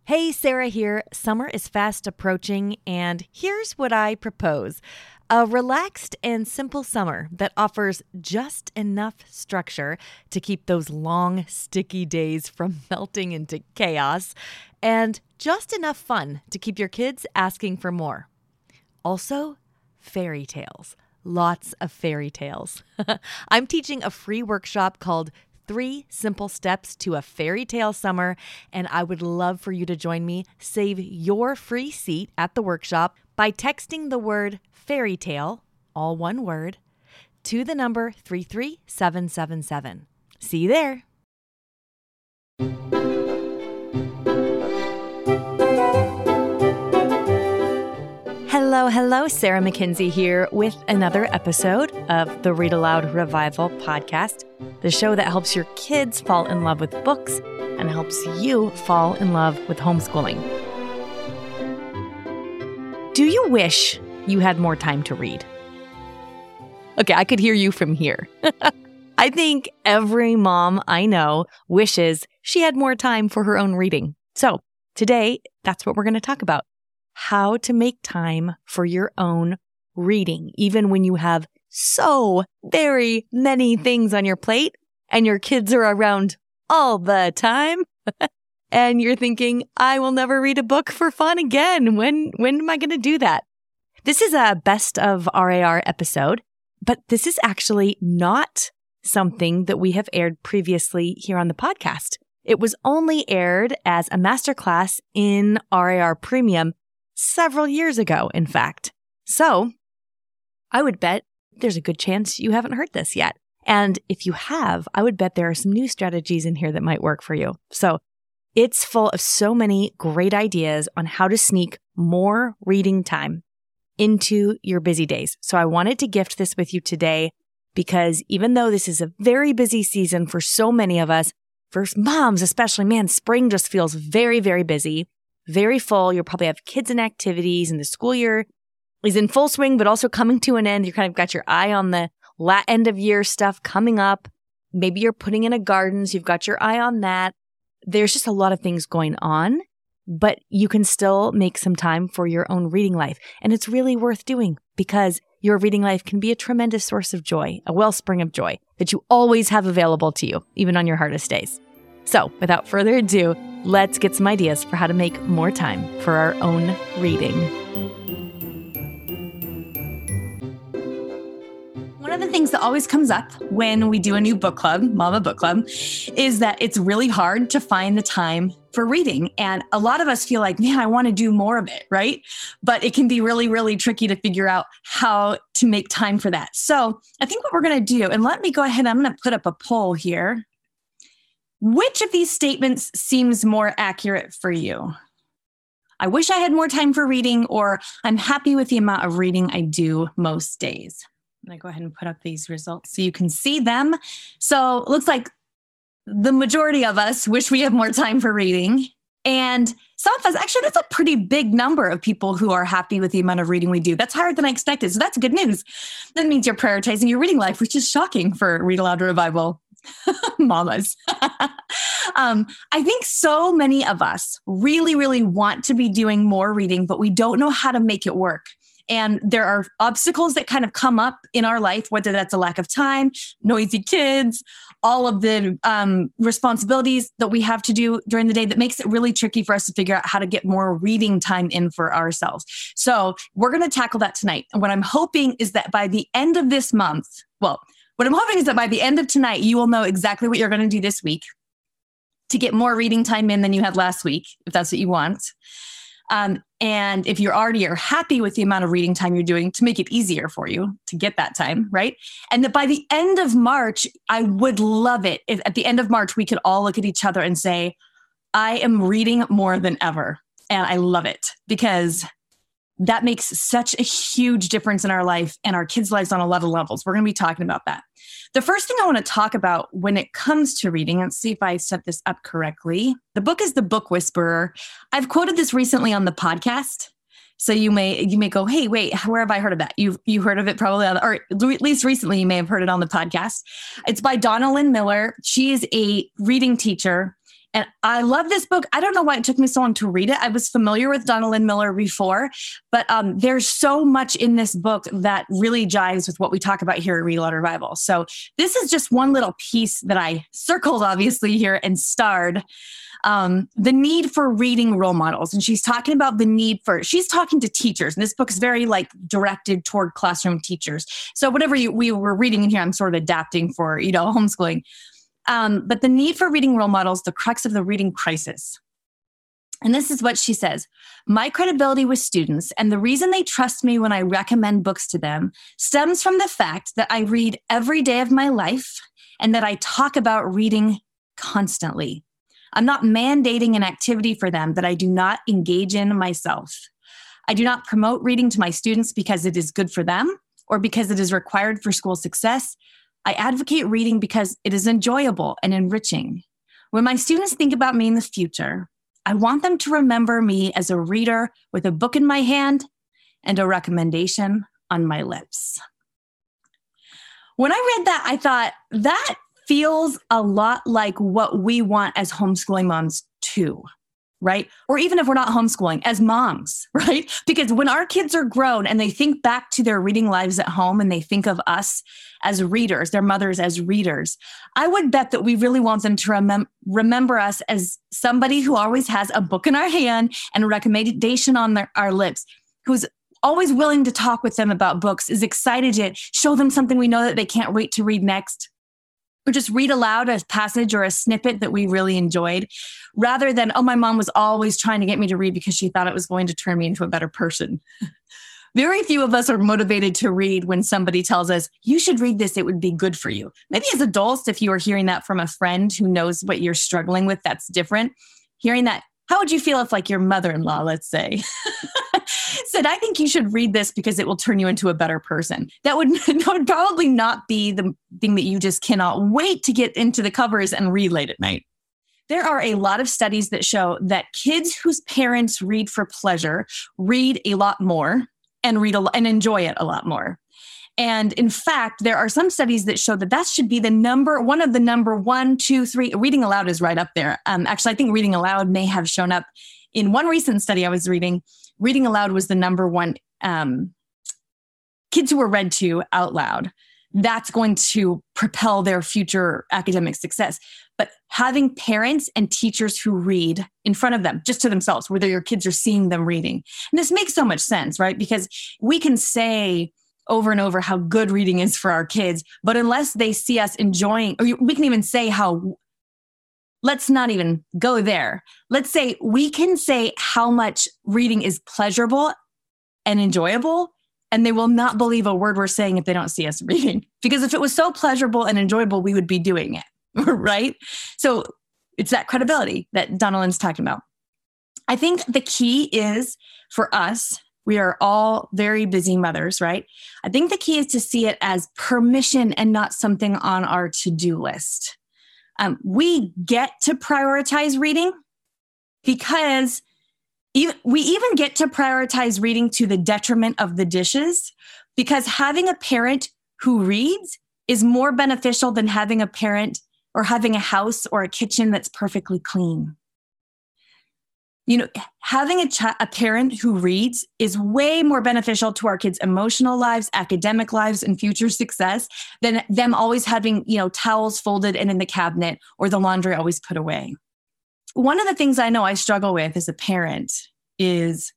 Hey, Sarah here. Summer is fast approaching, and here's what I propose. A relaxed and simple summer that offers just enough structure to keep those long, sticky days from melting into chaos, and just enough fun to keep your kids asking for more. Also, fairy tales. Lots of fairy tales. I'm teaching a free workshop called 3 Simple Steps to a Fairy Tale Summer, and I would love for you to join me. Save your free seat at the workshop by texting the word fairy tale, all one word, to the number 33777. See you there. Hello, Sarah Mackenzie here with another episode of the Read Aloud Revival podcast, the show that helps your kids fall in love with books and helps you fall in love with homeschooling. Do you wish you had more time to read? Okay, I could hear you from here. I think every mom I know wishes she had more time for her own reading. So today, that's what we're going to talk about. How to make time for your own reading, even when you have so very many things on your plate and your kids are around all the time. And you're thinking, I will never read a book for fun again. When am I going to do that? This is a best of RAR episode, but this is actually not something that we have aired previously here on the podcast. It was only aired as a masterclass in RAR Premium several years ago, in fact. So I would bet there's a good chance you haven't heard this yet. And if you have, I would bet there are some new strategies in here that might work for you. So it's full of so many great ideas on how to sneak more reading time into your busy days. So I wanted to gift this with you today because even though this is a very busy season for so many of us, for moms especially, man, spring just feels very, very busy. Very full. You'll probably have kids and activities, and the school year is in full swing, but also coming to an end. You kind of got your eye on the end of year stuff coming up. Maybe you're putting in a garden, so you've got your eye on that. There's just a lot of things going on, but you can still make some time for your own reading life. And it's really worth doing because your reading life can be a tremendous source of joy, a wellspring of joy that you always have available to you, even on your hardest days. So without further ado, let's get some ideas for how to make more time for our own reading. One of the things that always comes up when we do a new book club, Mama Book Club, is that it's really hard to find the time for reading. And a lot of us feel like, man, I want to do more of it, right? But it can be really, really tricky to figure out how to make time for that. So I think what we're going to do, and let me go ahead, I'm going to put up a poll here. Which of these statements seems more accurate for you? I wish I had more time for reading, or I'm happy with the amount of reading I do most days. I'm going to go ahead and put up these results so you can see them. So it looks like the majority of us wish we have more time for reading. And some of us, actually, that's a pretty big number of people who are happy with the amount of reading we do. That's higher than I expected. So that's good news. That means you're prioritizing your reading life, which is shocking for Read Aloud Revival mamas. I think so many of us really, really want to be doing more reading, but we don't know how to make it work. And there are obstacles that kind of come up in our life, whether that's a lack of time, noisy kids, all of the responsibilities that we have to do during the day that makes it really tricky for us to figure out how to get more reading time in for ourselves. So we're going to tackle that tonight. And what I'm hoping is that by the end of this month, what I'm hoping is that by the end of tonight, you will know exactly what you're going to do this week to get more reading time in than you had last week, if that's what you want. And if you already are happy with the amount of reading time you're doing, to make it easier for you to get that time, right? And that by the end of March, I would love it if at the end of March, we could all look at each other and say, I am reading more than ever. And I love it because that makes such a huge difference in our life and our kids' lives on a lot of levels. We're going to be talking about that. The first thing I want to talk about when it comes to reading, let's see if I set this up correctly. The book is The Book Whisperer. I've quoted this recently on the podcast. So you may go, hey, wait, where have I heard of that? You heard of it probably or at least recently you may have heard it on the podcast. It's by Donna Lynn Miller. She is a reading teacher And I love this book. I don't know why it took me so long to read it. I was familiar with Donna Lynn Miller before, but there's so much in this book that really jives with what we talk about here at Read Aloud Revival. So this is just one little piece that I circled, obviously, here and starred. The need for reading role models. And she's talking about she's talking to teachers. And this book is very directed toward classroom teachers. So whatever we were reading in here, I'm sort of adapting for, homeschooling. But the need for reading role models, the crux of the reading crisis. And this is what she says. My credibility with students and the reason they trust me when I recommend books to them stems from the fact that I read every day of my life and that I talk about reading constantly. I'm not mandating an activity for them that I do not engage in myself. I do not promote reading to my students because it is good for them or because it is required for school success. I advocate reading because it is enjoyable and enriching. When my students think about me in the future, I want them to remember me as a reader with a book in my hand and a recommendation on my lips. When I read that, I thought that feels a lot like what we want as homeschooling moms too, right? Or even if we're not homeschooling, as moms, right? Because when our kids are grown and they think back to their reading lives at home and they think of us as readers, their mothers as readers, I would bet that we really want them to remember us as somebody who always has a book in our hand and a recommendation on our lips, who's always willing to talk with them about books, is excited to show them something we know that they can't wait to read next, or just read aloud a passage or a snippet that we really enjoyed, rather than, oh, my mom was always trying to get me to read because she thought it was going to turn me into a better person. Very few of us are motivated to read when somebody tells us, you should read this, it would be good for you. Maybe as adults, if you are hearing that from a friend who knows what you're struggling with, that's different. Hearing that, how would you feel if your mother-in-law, let's say, said, I think you should read this because it will turn you into a better person? That would probably not be the thing that you just cannot wait to get into the covers and read late at night. There are a lot of studies that show that kids whose parents read for pleasure read a lot more and enjoy it a lot more. And in fact, there are some studies that show that should be one of the number 1, 2, 3. Reading aloud is right up there. Actually, I think reading aloud may have shown up in one recent study I was reading. Reading aloud was the number one. Kids who were read to out loud, that's going to propel their future academic success. But having parents and teachers who read in front of them, just to themselves, whether your kids are seeing them reading. And this makes so much sense, right? Because we can say over and over how good reading is for our kids, but unless they see us enjoying, or we can even say let's not even go there. Let's say we can say how much reading is pleasurable and enjoyable, and they will not believe a word we're saying if they don't see us reading. Because if it was so pleasurable and enjoyable, we would be doing it, right? So it's that credibility that Donna Lynn's talking about. I think the key is for us, we are all very busy mothers, right? I think the key is to see it as permission and not something on our to-do list. We get to prioritize reading because we even get to prioritize reading to the detriment of the dishes, because having a parent who reads is more beneficial than having a parent or having a house or a kitchen that's perfectly clean. Having a parent who reads is way more beneficial to our kids' emotional lives, academic lives, and future success than them always having, towels folded and in the cabinet or the laundry always put away. One of the things I know I struggle with as a parent is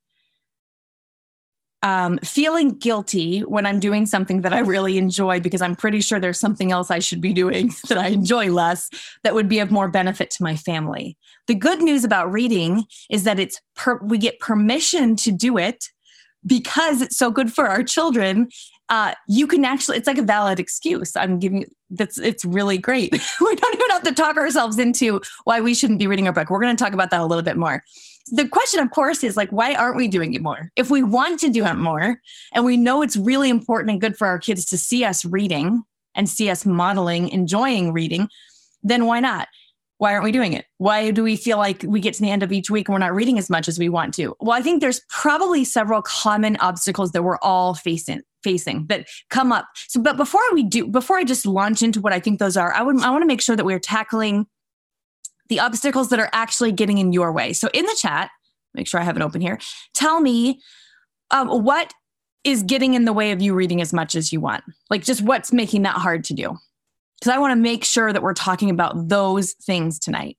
feeling guilty when I'm doing something that I really enjoy, because I'm pretty sure there's something else I should be doing that I enjoy less that would be of more benefit to my family. The good news about reading is that we get permission to do it because it's so good for our children. You can it's like a valid excuse. I'm giving you it's really great. We don't even have to talk ourselves into why we shouldn't be reading our book. We're going to talk about that a little bit more. The question, of course, is why aren't we doing it more? If we want to do it more, and we know it's really important and good for our kids to see us reading and see us modeling, enjoying reading, then why not? Why aren't we doing it? Why do we feel like we get to the end of each week and we're not reading as much as we want to? Well, I think there's probably several common obstacles that we're all facing that come up. So, but before I just launch into what I think those are, I want to make sure that we're tackling the obstacles that are actually getting in your way. So in the chat, make sure I have it open here. Tell me what is getting in the way of you reading as much as you want? Like just what's making that hard to do? Because I want to make sure that we're talking about those things tonight.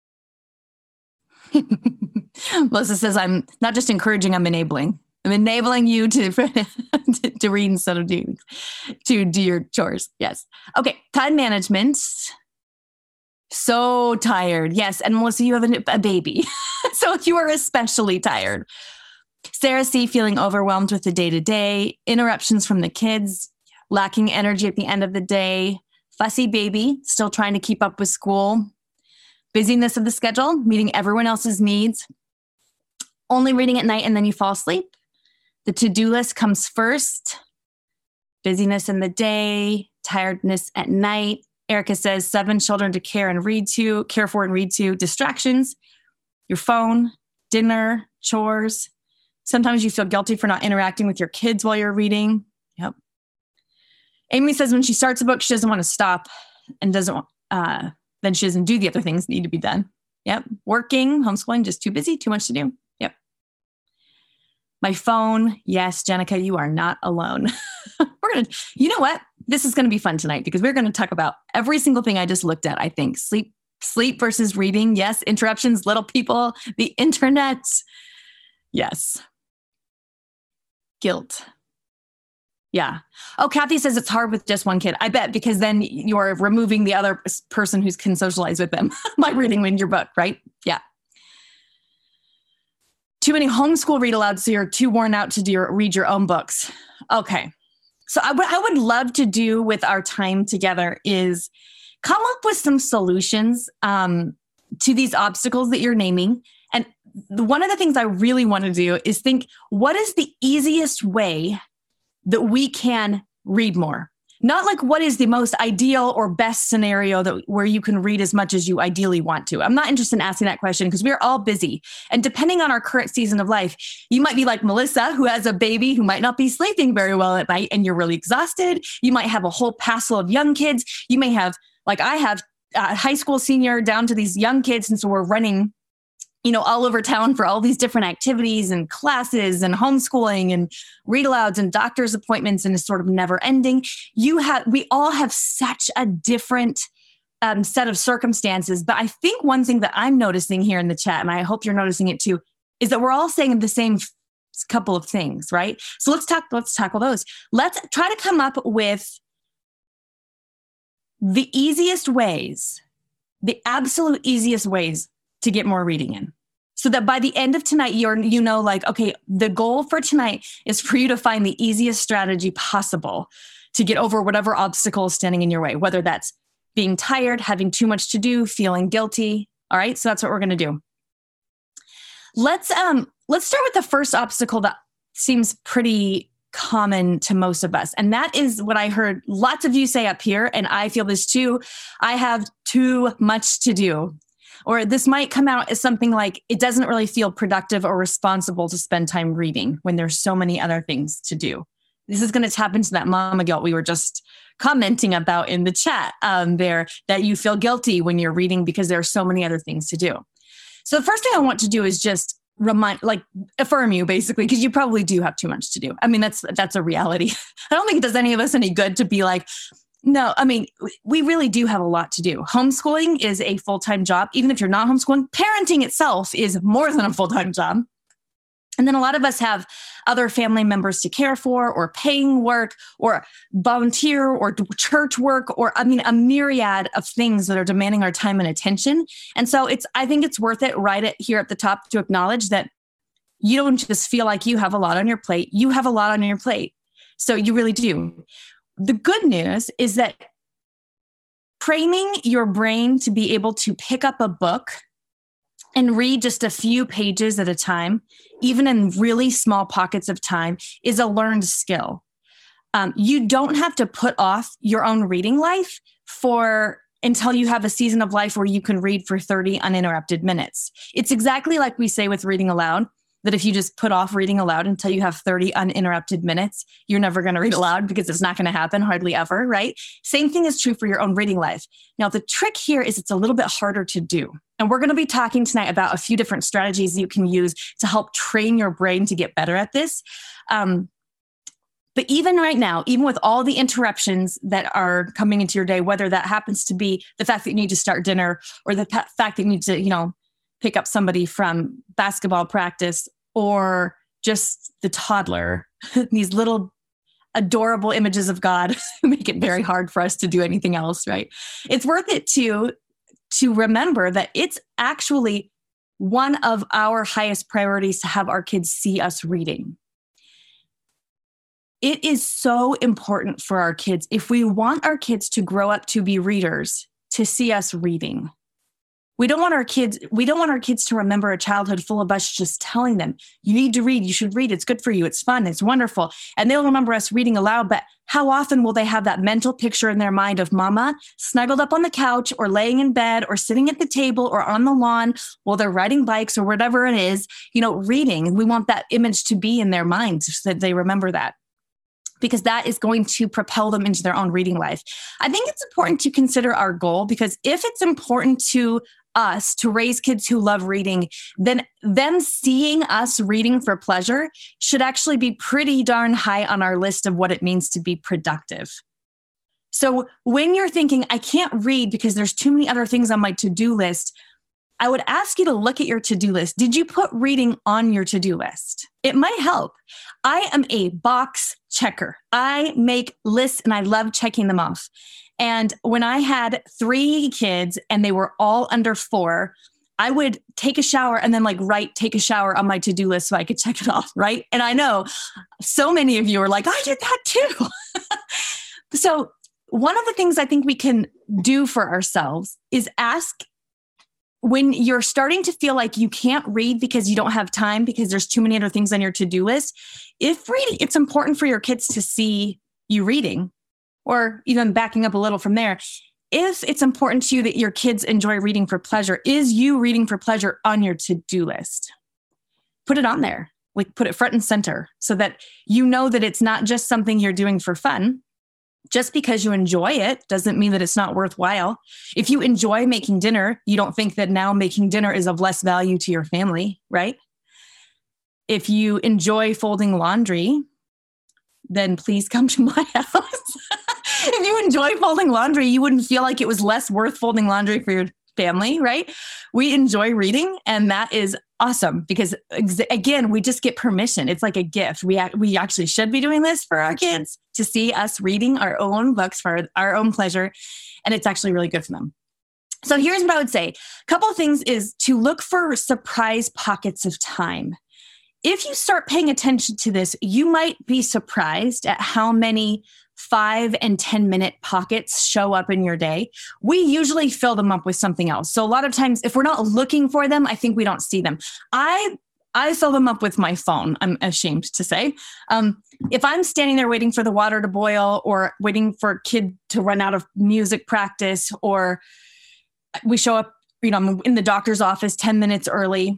Melissa says, I'm not just encouraging, I'm enabling. I'm enabling you to read instead of to do your chores. Yes. Okay. Time management. So tired. Yes. And Melissa, you have a baby. So you are especially tired. Sarah C. feeling overwhelmed with the day-to-day, interruptions from the kids, lacking energy at the end of the day, fussy baby, still trying to keep up with school, busyness of the schedule, meeting everyone else's needs, only reading at night and then you fall asleep. The to-do list comes first, busyness in the day, tiredness at night. Erica says 7 children to care for and read to, distractions, your phone, dinner, chores. Sometimes you feel guilty for not interacting with your kids while you're reading. Yep. Amy says when she starts a book, she doesn't want to stop and then she doesn't do the other things that need to be done. Yep. Working, homeschooling, just too busy, too much to do. Yep. My phone. Yes, Jenica, you are not alone. You know what? This is going to be fun tonight because we're going to talk about every single thing I just looked at, I think. Sleep versus reading. Yes. Interruptions, little people, the internet. Yes. Guilt. Yeah. Oh, Kathy says it's hard with just one kid. I bet because then you're removing the other person who can socialize with them by reading in your book, right? Yeah. Too many homeschool read alouds, so you're too worn out to read your own books. Okay. So what I would love to do with our time together is come up with some solutions to these obstacles that you're naming. And one of the things I really want to do is think, what is the easiest way that we can read more? Not like what is the most ideal or best scenario where you can read as much as you ideally want to. I'm not interested in asking that question because we're all busy. And depending on our current season of life, you might be like Melissa, who has a baby who might not be sleeping very well at night and you're really exhausted. You might have a whole passel of young kids. You may have, like I have, a high school senior down to these young kids. And so we're running all over town for all these different activities and classes and homeschooling and read alouds and doctor's appointments, and it's sort of never ending. We all have such a different set of circumstances. But I think one thing that I'm noticing here in the chat, and I hope you're noticing it too, is that we're all saying the same couple of things, right? So let's tackle those. Let's try to come up with the easiest ways, the absolute easiest ways to get more reading in. So that by the end of tonight, okay, the goal for tonight is for you to find the easiest strategy possible to get over whatever obstacle is standing in your way, whether that's being tired, having too much to do, feeling guilty. All right. So that's what we're going to do. Let's start with the first obstacle that seems pretty common to most of us. And that is what I heard lots of you say up here. And I feel this too. I have too much to do. Or this might come out as something like, it doesn't really feel productive or responsible to spend time reading when there's so many other things to do. This is going to tap into that mama guilt we were just commenting about in the chat there, that you feel guilty when you're reading because there are so many other things to do. So the first thing I want to do is just affirm you basically, because you probably do have too much to do. I mean, that's a reality. I don't think it does any of us any good to be like, no, I mean, we really do have a lot to do. Homeschooling is a full-time job. Even if you're not homeschooling, parenting itself is more than a full-time job. And then a lot of us have other family members to care for, or paying work, or volunteer, or church work, or a myriad of things that are demanding our time and attention. And so I think it's worth it here at the top to acknowledge that you don't just feel like you have a lot on your plate. You have a lot on your plate. So you really do. The good news is that training your brain to be able to pick up a book and read just a few pages at a time, even in really small pockets of time, is a learned skill. You don't have to put off your own reading life until you have a season of life where you can read for 30 uninterrupted minutes. It's exactly like we say with reading aloud, that if you just put off reading aloud until you have 30 uninterrupted minutes, you're never going to read aloud because it's not going to happen hardly ever, right? Same thing is true for your own reading life. Now, the trick here is it's a little bit harder to do. And we're going to be talking tonight about a few different strategies you can use to help train your brain to get better at this. But even right now, even with all the interruptions that are coming into your day, whether that happens to be the fact that you need to start dinner or the fact that you need to, pick up somebody from basketball practice or just the toddler, these little adorable images of God make it very hard for us to do anything else, right? It's worth it to remember that it's actually one of our highest priorities to have our kids see us reading. It is so important for our kids, if we want our kids to grow up to be readers, to see us reading. We don't want our kids to remember a childhood full of us just telling them, you need to read, you should read, it's good for you, it's fun, it's wonderful. And they'll remember us reading aloud, but how often will they have that mental picture in their mind of mama snuggled up on the couch or laying in bed or sitting at the table or on the lawn while they're riding bikes or whatever it is, reading. We want that image to be in their minds so that they remember that, because that is going to propel them into their own reading life. I think it's important to consider our goal, because if it's important to us to raise kids who love reading, then them seeing us reading for pleasure should actually be pretty darn high on our list of what it means to be productive. So when you're thinking, I can't read because there's too many other things on my to-do list, I would ask you to look at your to-do list. Did you put reading on your to-do list? It might help. I am a box checker. I make lists and I love checking them off. And when I had 3 kids and they were all under 4, I would take a shower and then take a shower on my to-do list so I could check it off, right? And I know so many of you are like, I did that too. So one of the things I think we can do for ourselves is ask, when you're starting to feel like you can't read because you don't have time because there's too many other things on your to-do list, if reading, it's important for your kids to see you reading. Or even backing up a little from there, if it's important to you that your kids enjoy reading for pleasure, is you reading for pleasure on your to-do list? Put it on there, put it front and center so that you know that it's not just something you're doing for fun. Just because you enjoy it doesn't mean that it's not worthwhile. If you enjoy making dinner, you don't think that now making dinner is of less value to your family, right? If you enjoy folding laundry, then please come to my house. If you enjoy folding laundry, you wouldn't feel like it was less worth folding laundry for your family, right? We enjoy reading, and that is awesome because, again, we just get permission. It's like a gift. We actually should be doing this for our kids, to see us reading our own books for our own pleasure, and it's actually really good for them. So here's what I would say. A couple of things is to look for surprise pockets of time. If you start paying attention to this, you might be surprised at how many 5 and 10 minute pockets show up in your day. We usually fill them up with something else. So a lot of times, if we're not looking for them, I think we don't see them. I fill them up with my phone, I'm ashamed to say. If I'm standing there waiting for the water to boil or waiting for a kid to run out of music practice, or we show up, I'm in the doctor's office 10 minutes early,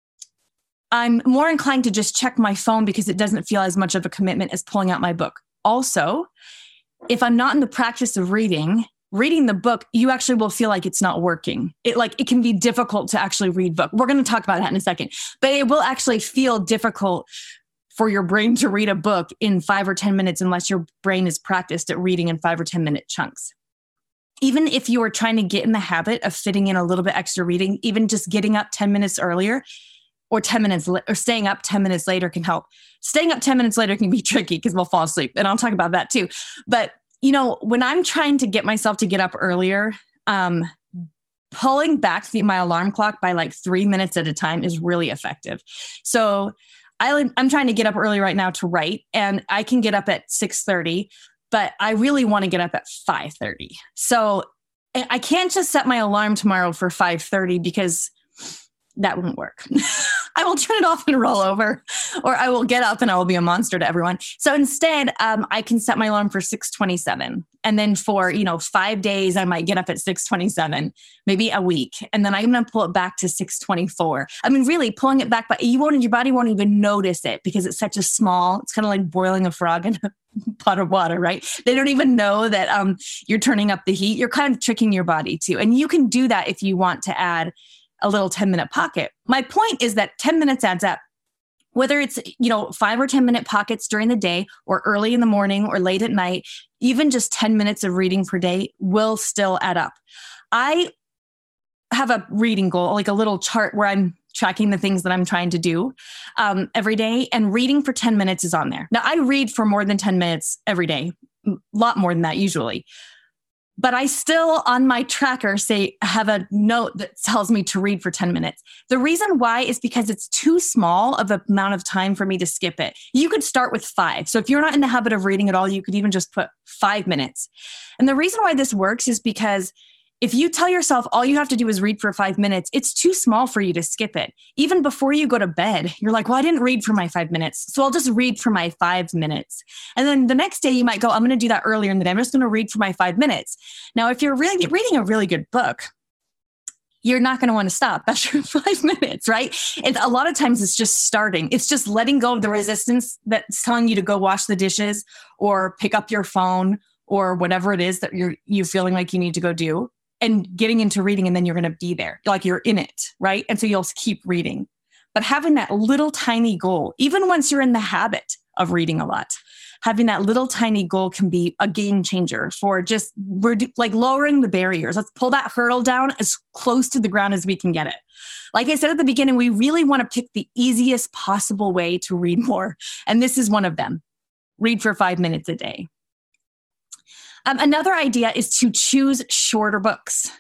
I'm more inclined to just check my phone because it doesn't feel as much of a commitment as pulling out my book. Also, if I'm not in the practice of reading the book, you actually will feel like it's not working. It can be difficult to actually read book. We're going to talk about that in a second, but it will actually feel difficult for your brain to read a book in 5 or 10 minutes unless your brain is practiced at reading in 5 or 10 minute chunks. Even if you are trying to get in the habit of fitting in a little bit extra reading, even just getting up 10 minutes earlier or 10 minutes or staying up 10 minutes later can help. Staying up 10 minutes later can be tricky because we'll fall asleep. And I'll talk about that too. But, when I'm trying to get myself to get up earlier, pulling back my alarm clock by 3 minutes at a time is really effective. So I'm trying to get up early right now to write, and I can get up at 6:30, but I really want to get up at 5:30. So I can't just set my alarm tomorrow for 5:30 because that won't work. I will turn it off and roll over, or I will get up and I will be a monster to everyone. So instead, I can set my alarm for 6:27. And then for, 5 days, I might get up at 6:27, maybe a week. And then I'm going to pull it back to 6:24. I mean, really pulling it back, but your body won't even notice it because it's such a small, it's kind of like boiling a frog in a pot of water, right? They don't even know that you're turning up the heat. You're kind of tricking your body too. And you can do that if you want to add a little 10-minute pocket. My point is that 10 minutes adds up. Whether it's, 5 or 10-minute pockets during the day or early in the morning or late at night, even just 10 minutes of reading per day will still add up. I have a reading goal, like a little chart where I'm tracking the things that I'm trying to do every day, and reading for 10 minutes is on there. Now, I read for more than 10 minutes every day, a lot more than that usually. But I still, on my tracker, have a note that tells me to read for 10 minutes. The reason why is because it's too small of an amount of time for me to skip it. You could start with 5. So if you're not in the habit of reading at all, you could even just put 5 minutes. And the reason why this works is because if you tell yourself all you have to do is read for 5 minutes, it's too small for you to skip it. Even before you go to bed, you're like, well, I didn't read for my 5 minutes, so I'll just read for my 5 minutes. And then the next day you might go, I'm going to do that earlier in the day. I'm just going to read for my 5 minutes. Now, if you're really reading a really good book, you're not going to want to stop after 5 minutes, right? And a lot of times it's just starting. It's just letting go of the resistance that's telling you to go wash the dishes or pick up your phone or whatever it is that you're feeling like you need to go do, and getting into reading, and then you're going to be there. Like you're in it, right? And so you'll keep reading. But having that little tiny goal, even once you're in the habit of reading a lot, having that little tiny goal can be a game changer for just like lowering the barriers. Let's pull that hurdle down as close to the ground as we can get it. Like I said at the beginning, we really want to pick the easiest possible way to read more. And this is one of them. Read for 5 minutes a day. Another idea is to choose shorter books.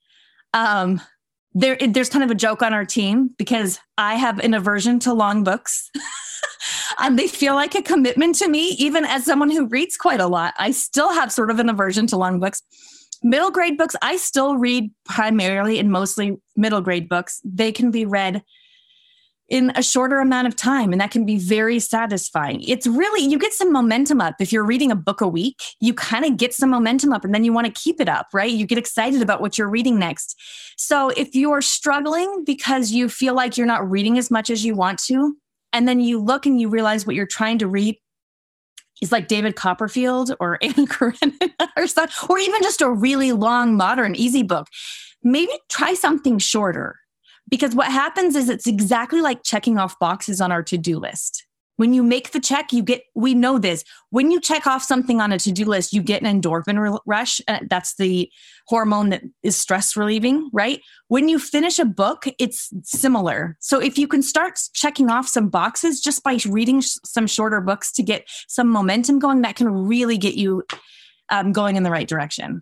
There's kind of a joke on our team because I have an aversion to long books. They feel like a commitment to me, even as someone who reads quite a lot. I still have sort of an aversion to long books. Middle grade books, I still read primarily and mostly middle grade books. They can be read in a shorter amount of time, and that can be very satisfying. It's really, you get some momentum up. If you're reading a book a week, you kind of get some momentum up, and then you want to keep it up, right? You get excited about what you're reading next. So if you're struggling because you feel like you're not reading as much as you want to, and then you look and you realize what you're trying to read is like David Copperfield or Anna Karenina or something, or even just a really long, modern, easy book, maybe try something shorter. Because what happens is it's exactly like checking off boxes on our to-do list. When you make the check, we know this. When you check off something on a to-do list, you get an endorphin rush. That's the hormone that is stress relieving, right? When you finish a book, it's similar. So if you can start checking off some boxes just by reading some shorter books to get some momentum going, that can really get you going in the right direction.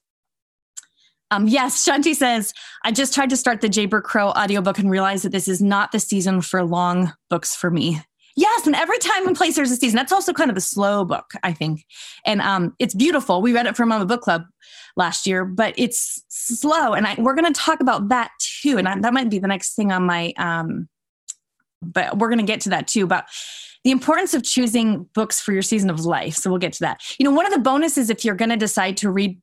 Yes, Shanti says, I just tried to start the Jayber Crow audiobook and realized that this is not the season for long books for me. Yes, and every time and place there's a season. That's also kind of a slow book, I think. And it's beautiful. We read it for Mama Book Club last year, but it's slow. And we're going to talk about that too. And that might be the next thing on my, but we're going to get to that too, about the importance of choosing books for your season of life. So we'll get to that. One of the bonuses, if you're going to decide to read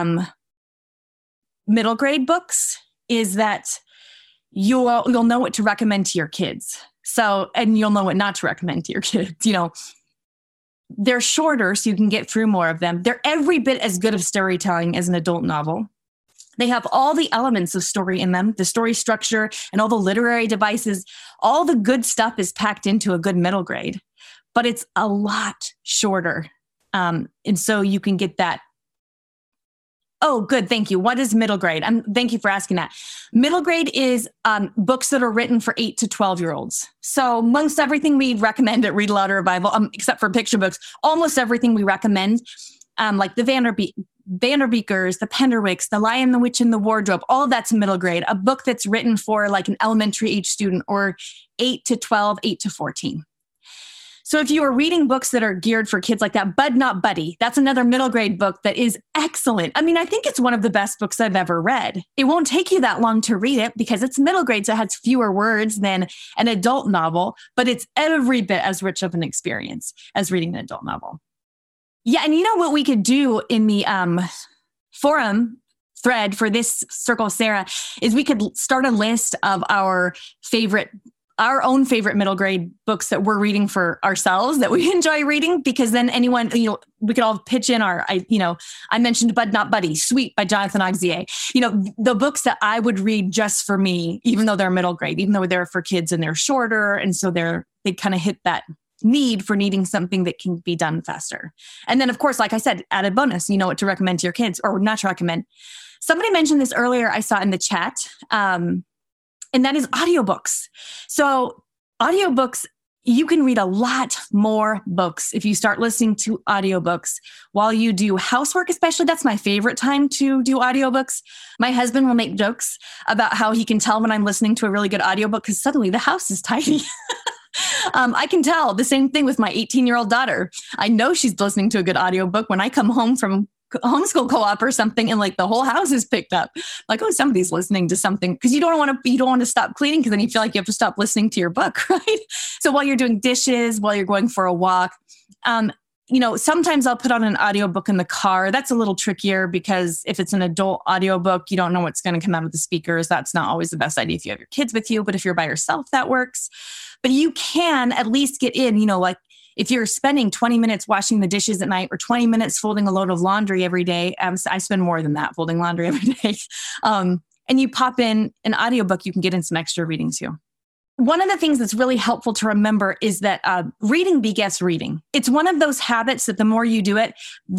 middle grade books, is that you'll know what to recommend to your kids. So, and you'll know what not to recommend to your kids. They're shorter, so you can get through more of them. They're every bit as good of storytelling as an adult novel. They have all the elements of story in them, the story structure and all the literary devices. All the good stuff is packed into a good middle grade, but it's a lot shorter. And so you can get that. Oh, good. Thank you. What is middle grade? Thank you for asking that. Middle grade is books that are written for 8 to 12-year-olds. So most everything we recommend at Read Aloud or Bible, except for picture books, almost everything we recommend, like the Vanderbeekers, the Penderwicks, The Lion, the Witch, and the Wardrobe, all of that's middle grade. A book that's written for like an elementary age student, or 8 to 12, 8 to 14. So if you are reading books that are geared for kids like that, Bud Not Buddy, that's another middle grade book that is excellent. I mean, I think it's one of the best books I've ever read. It won't take you that long to read it because it's middle grade, so it has fewer words than an adult novel, but it's every bit as rich of an experience as reading an adult novel. Yeah, and you know what we could do in the forum thread for this Circle Sarah is we could start a list of our favorite our own favorite middle grade books that we're reading for ourselves that we enjoy reading, because then anyone, we could all pitch in I mentioned Bud Not Buddy, Sweet by Jonathan Auxier. The books that I would read just for me, even though they're middle grade, even though they're for kids and they're shorter. And so they kind of hit that need for needing something that can be done faster. And then of course, like I said, added bonus, you know what to recommend to your kids or not to recommend. Somebody mentioned this earlier, I saw in the chat. And that is audiobooks. So audiobooks, you can read a lot more books if you start listening to audiobooks while you do housework, especially. That's my favorite time to do audiobooks. My husband will make jokes about how he can tell when I'm listening to a really good audiobook because suddenly the house is tidy. I can tell. The same thing with my 18-year-old daughter. I know she's listening to a good audiobook when I come home from homeschool co-op or something and like the whole house is picked up. Like, oh, somebody's listening to something, because you don't want to stop cleaning, because then you feel like you have to stop listening to your book, right? So while you're doing dishes, while you're going for a walk, sometimes I'll put on an audiobook in the car. That's a little trickier because if it's an adult audiobook, you don't know what's going to come out of the speakers. That's not always the best idea if you have your kids with you, but if you're by yourself, that works. But you can at least get in, like if you're spending 20 minutes washing the dishes at night or 20 minutes folding a load of laundry every day, I spend more than that folding laundry every day. And you pop in an audiobook, you can get in some extra reading too. One of the things that's really helpful to remember is that reading begets reading. It's one of those habits that the more you do it,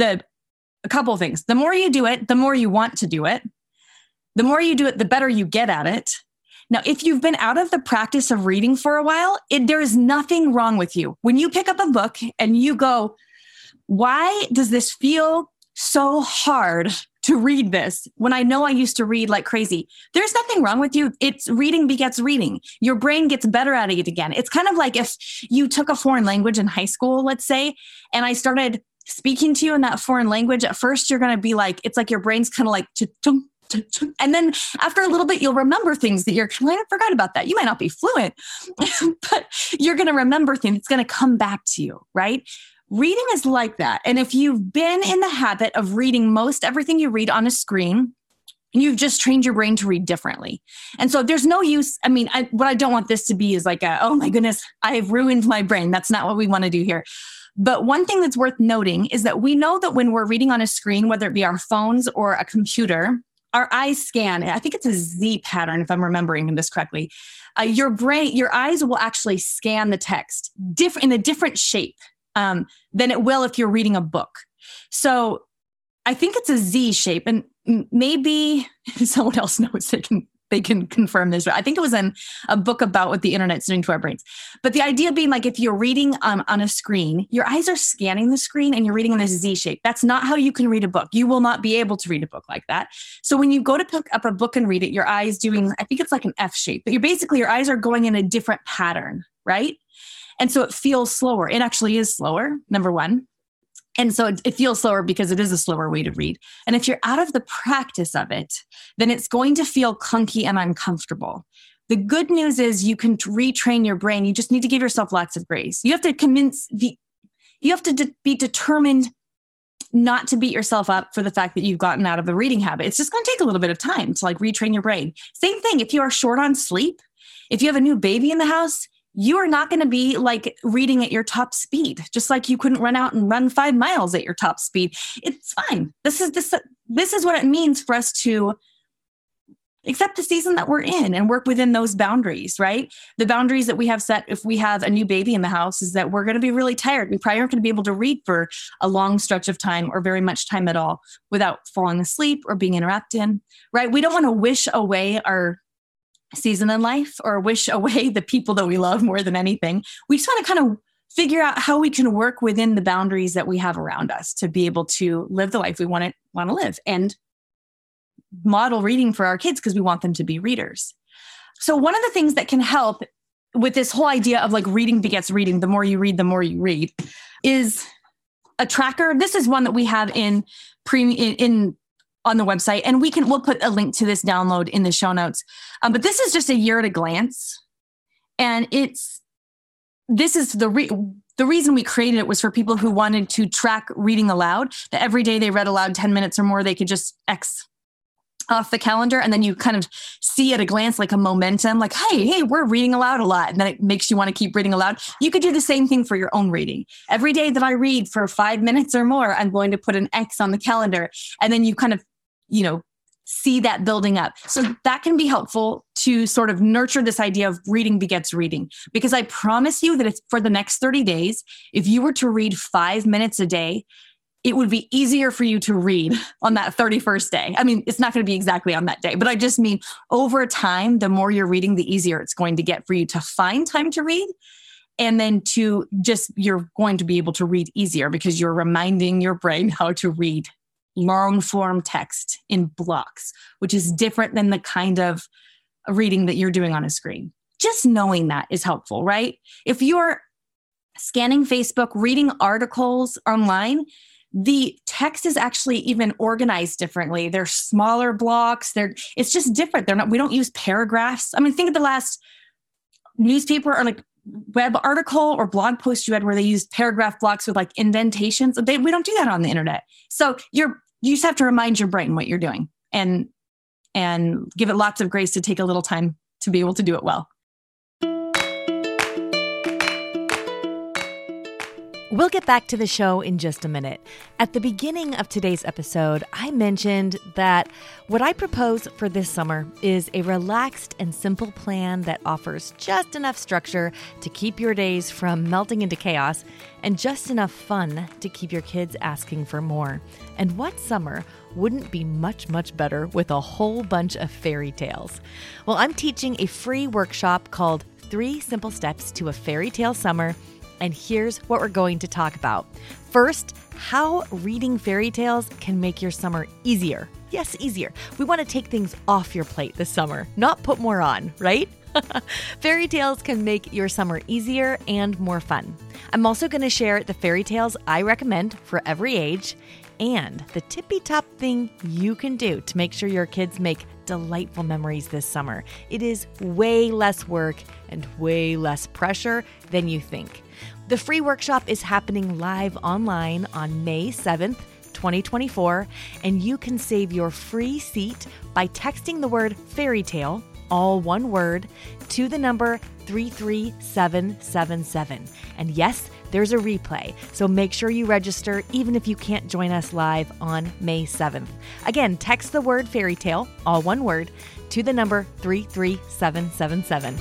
a couple of things. The more you do it, the more you want to do it. The more you do it, the better you get at it. Now, if you've been out of the practice of reading for a while, there is nothing wrong with you. When you pick up a book and you go, why does this feel so hard to read this when I know I used to read like crazy? There's nothing wrong with you. It's reading begets reading. Your brain gets better at it again. It's kind of like if you took a foreign language in high school, let's say, and I started speaking to you in that foreign language. At first, you're going to be like, it's like your brain's kind of like, and then after a little bit, you'll remember things that you're like, I forgot about that. You might not be fluent, but you're going to remember things. It's going to come back to you, right? Reading is like that. And if you've been in the habit of reading most everything you read on a screen, you've just trained your brain to read differently. And so there's no use. I mean, what I don't want this to be is like, oh my goodness, I've ruined my brain. That's not what we want to do here. But one thing that's worth noting is that we know that when we're reading on a screen, whether it be our phones or a computer, our eyes scan. I think it's a Z pattern, if I'm remembering this correctly. Your eyes will actually scan the text in a different shape than it will if you're reading a book. So I think it's a Z shape, and maybe someone else knows they can confirm this. But I think it was in a book about what the internet's doing to our brains. But the idea being like if you're reading on a screen, your eyes are scanning the screen and you're reading in this Z shape. That's not how you can read a book. You will not be able to read a book like that. So when you go to pick up a book and read it, your eyes doing, I think it's like an F shape, but your eyes are going in a different pattern, right? And so it feels slower. It actually is slower, number one. And so it feels slower because it is a slower way to read. And if you're out of the practice of it, then it's going to feel clunky and uncomfortable. The good news is you can retrain your brain. You just need to give yourself lots of grace. You have to be determined not to beat yourself up for the fact that you've gotten out of the reading habit. It's just going to take a little bit of time to like retrain your brain. Same thing. If you are short on sleep, if you have a new baby in the house, you are not going to be like reading at your top speed, just like you couldn't run out and run 5 miles at your top speed. It's fine. This is what it means for us to accept the season that we're in and work within those boundaries, right? The boundaries that we have set if we have a new baby in the house is that we're going to be really tired. We probably aren't going to be able to read for a long stretch of time or very much time at all without falling asleep or being interrupted, right? We don't want to wish away our season in life or wish away the people that we love more than anything. We just want to kind of figure out how we can work within the boundaries that we have around us to be able to live the life we want to live and model reading for our kids because we want them to be readers. So one of the things that can help with this whole idea of like reading begets reading, the more you read, is a tracker. This is one that we have in on the website, and we'll put a link to this download in the show notes. But this is just a year at a glance, and this is the reason we created it was for people who wanted to track reading aloud. That every day they read aloud 10 minutes or more, they could just X off the calendar, and then you kind of see at a glance like a momentum, like, hey, we're reading aloud a lot. And then it makes you want to keep reading aloud. You could do the same thing for your own reading. Every day that I read for 5 minutes or more, I'm going to put an X on the calendar. And then you kind of, see that building up. So that can be helpful to sort of nurture this idea of reading begets reading. Because I promise you that it's for the next 30 days, if you were to read 5 minutes a day, it would be easier for you to read on that 31st day. I mean, it's not going to be exactly on that day, but I just mean over time, the more you're reading, the easier it's going to get for you to find time to read. And then you're going to be able to read easier because you're reminding your brain how to read long form text in blocks, which is different than the kind of reading that you're doing on a screen. Just knowing that is helpful, right? If you're scanning Facebook, reading articles online, the text is actually even organized differently. They're smaller blocks. It's just different. We don't use paragraphs. I mean, think of the last newspaper or like web article or blog post you had where they used paragraph blocks with like indentations. We don't do that on the internet. So you just have to remind your brain what you're doing and give it lots of grace to take a little time to be able to do it well. We'll get back to the show in just a minute. At the beginning of today's episode, I mentioned that what I propose for this summer is a relaxed and simple plan that offers just enough structure to keep your days from melting into chaos and just enough fun to keep your kids asking for more. And what summer wouldn't be much, much better with a whole bunch of fairy tales? Well, I'm teaching a free workshop called 3 Simple Steps to a Fairy Tale Summer. And here's what we're going to talk about. First, how reading fairy tales can make your summer easier. Yes, easier. We want to take things off your plate this summer, not put more on, right? Fairy tales can make your summer easier and more fun. I'm also going to share the fairy tales I recommend for every age and the tippy-top thing you can do to make sure your kids make delightful memories this summer. It is way less work and way less pressure than you think. The free workshop is happening live online on May 7th, 2024, and you can save your free seat by texting the word fairy tale, all one word, to the number 33777. And yes, there's a replay, so make sure you register even if you can't join us live on May 7th. Again, text the word fairy tale, all one word, to the number 33777.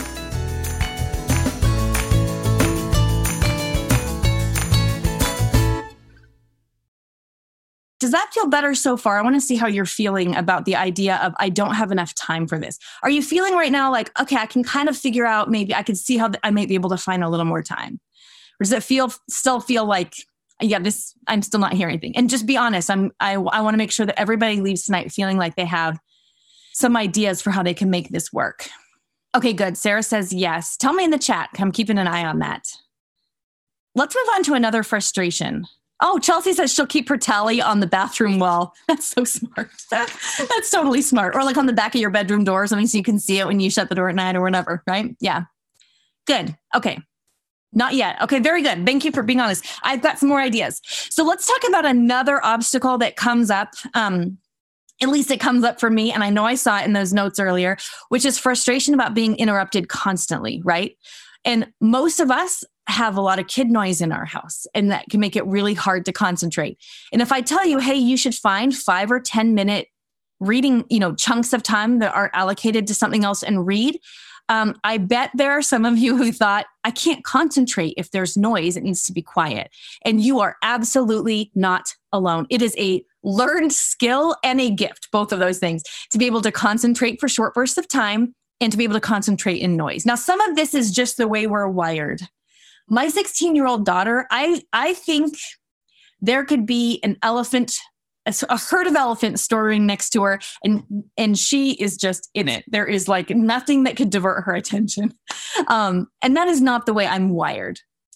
Does that feel better so far? I want to see how you're feeling about the idea of I don't have enough time for this. Are you feeling right now like, okay, I can kind of figure out, maybe I could see how I might be able to find a little more time? Or does it still feel like, I'm still not hearing anything? And just be honest. I want to make sure that everybody leaves tonight feeling like they have some ideas for how they can make this work. Okay, good. Sarah says yes. Tell me in the chat. I'm keeping an eye on that. Let's move on to another frustration. Oh, Chelsea says she'll keep her tally on the bathroom wall. That's so smart. That's totally smart. Or like on the back of your bedroom door, something so you can see it when you shut the door at night or whatever, right? Yeah. Good. Okay. Not yet. Okay, very good. Thank you for being honest. I've got some more ideas. So let's talk about another obstacle that comes up. At least it comes up for me. And I know I saw it in those notes earlier, which is frustration about being interrupted constantly, right? And most of us have a lot of kid noise in our house, and that can make it really hard to concentrate. And if I tell you, hey, you should find 5 or 10 minute reading, chunks of time that are allocated to something else and read, I bet there are some of you who thought, I can't concentrate if there's noise. It needs to be quiet. And you are absolutely not alone. It is a learned skill and a gift, both of those things, to be able to concentrate for short bursts of time and to be able to concentrate in noise. Now, some of this is just the way we're wired. My 16-year-old daughter, I think there could be an elephant, a herd of elephants storing next to her, and she is just in it. There is like nothing that could divert her attention. And that is not the way I'm wired.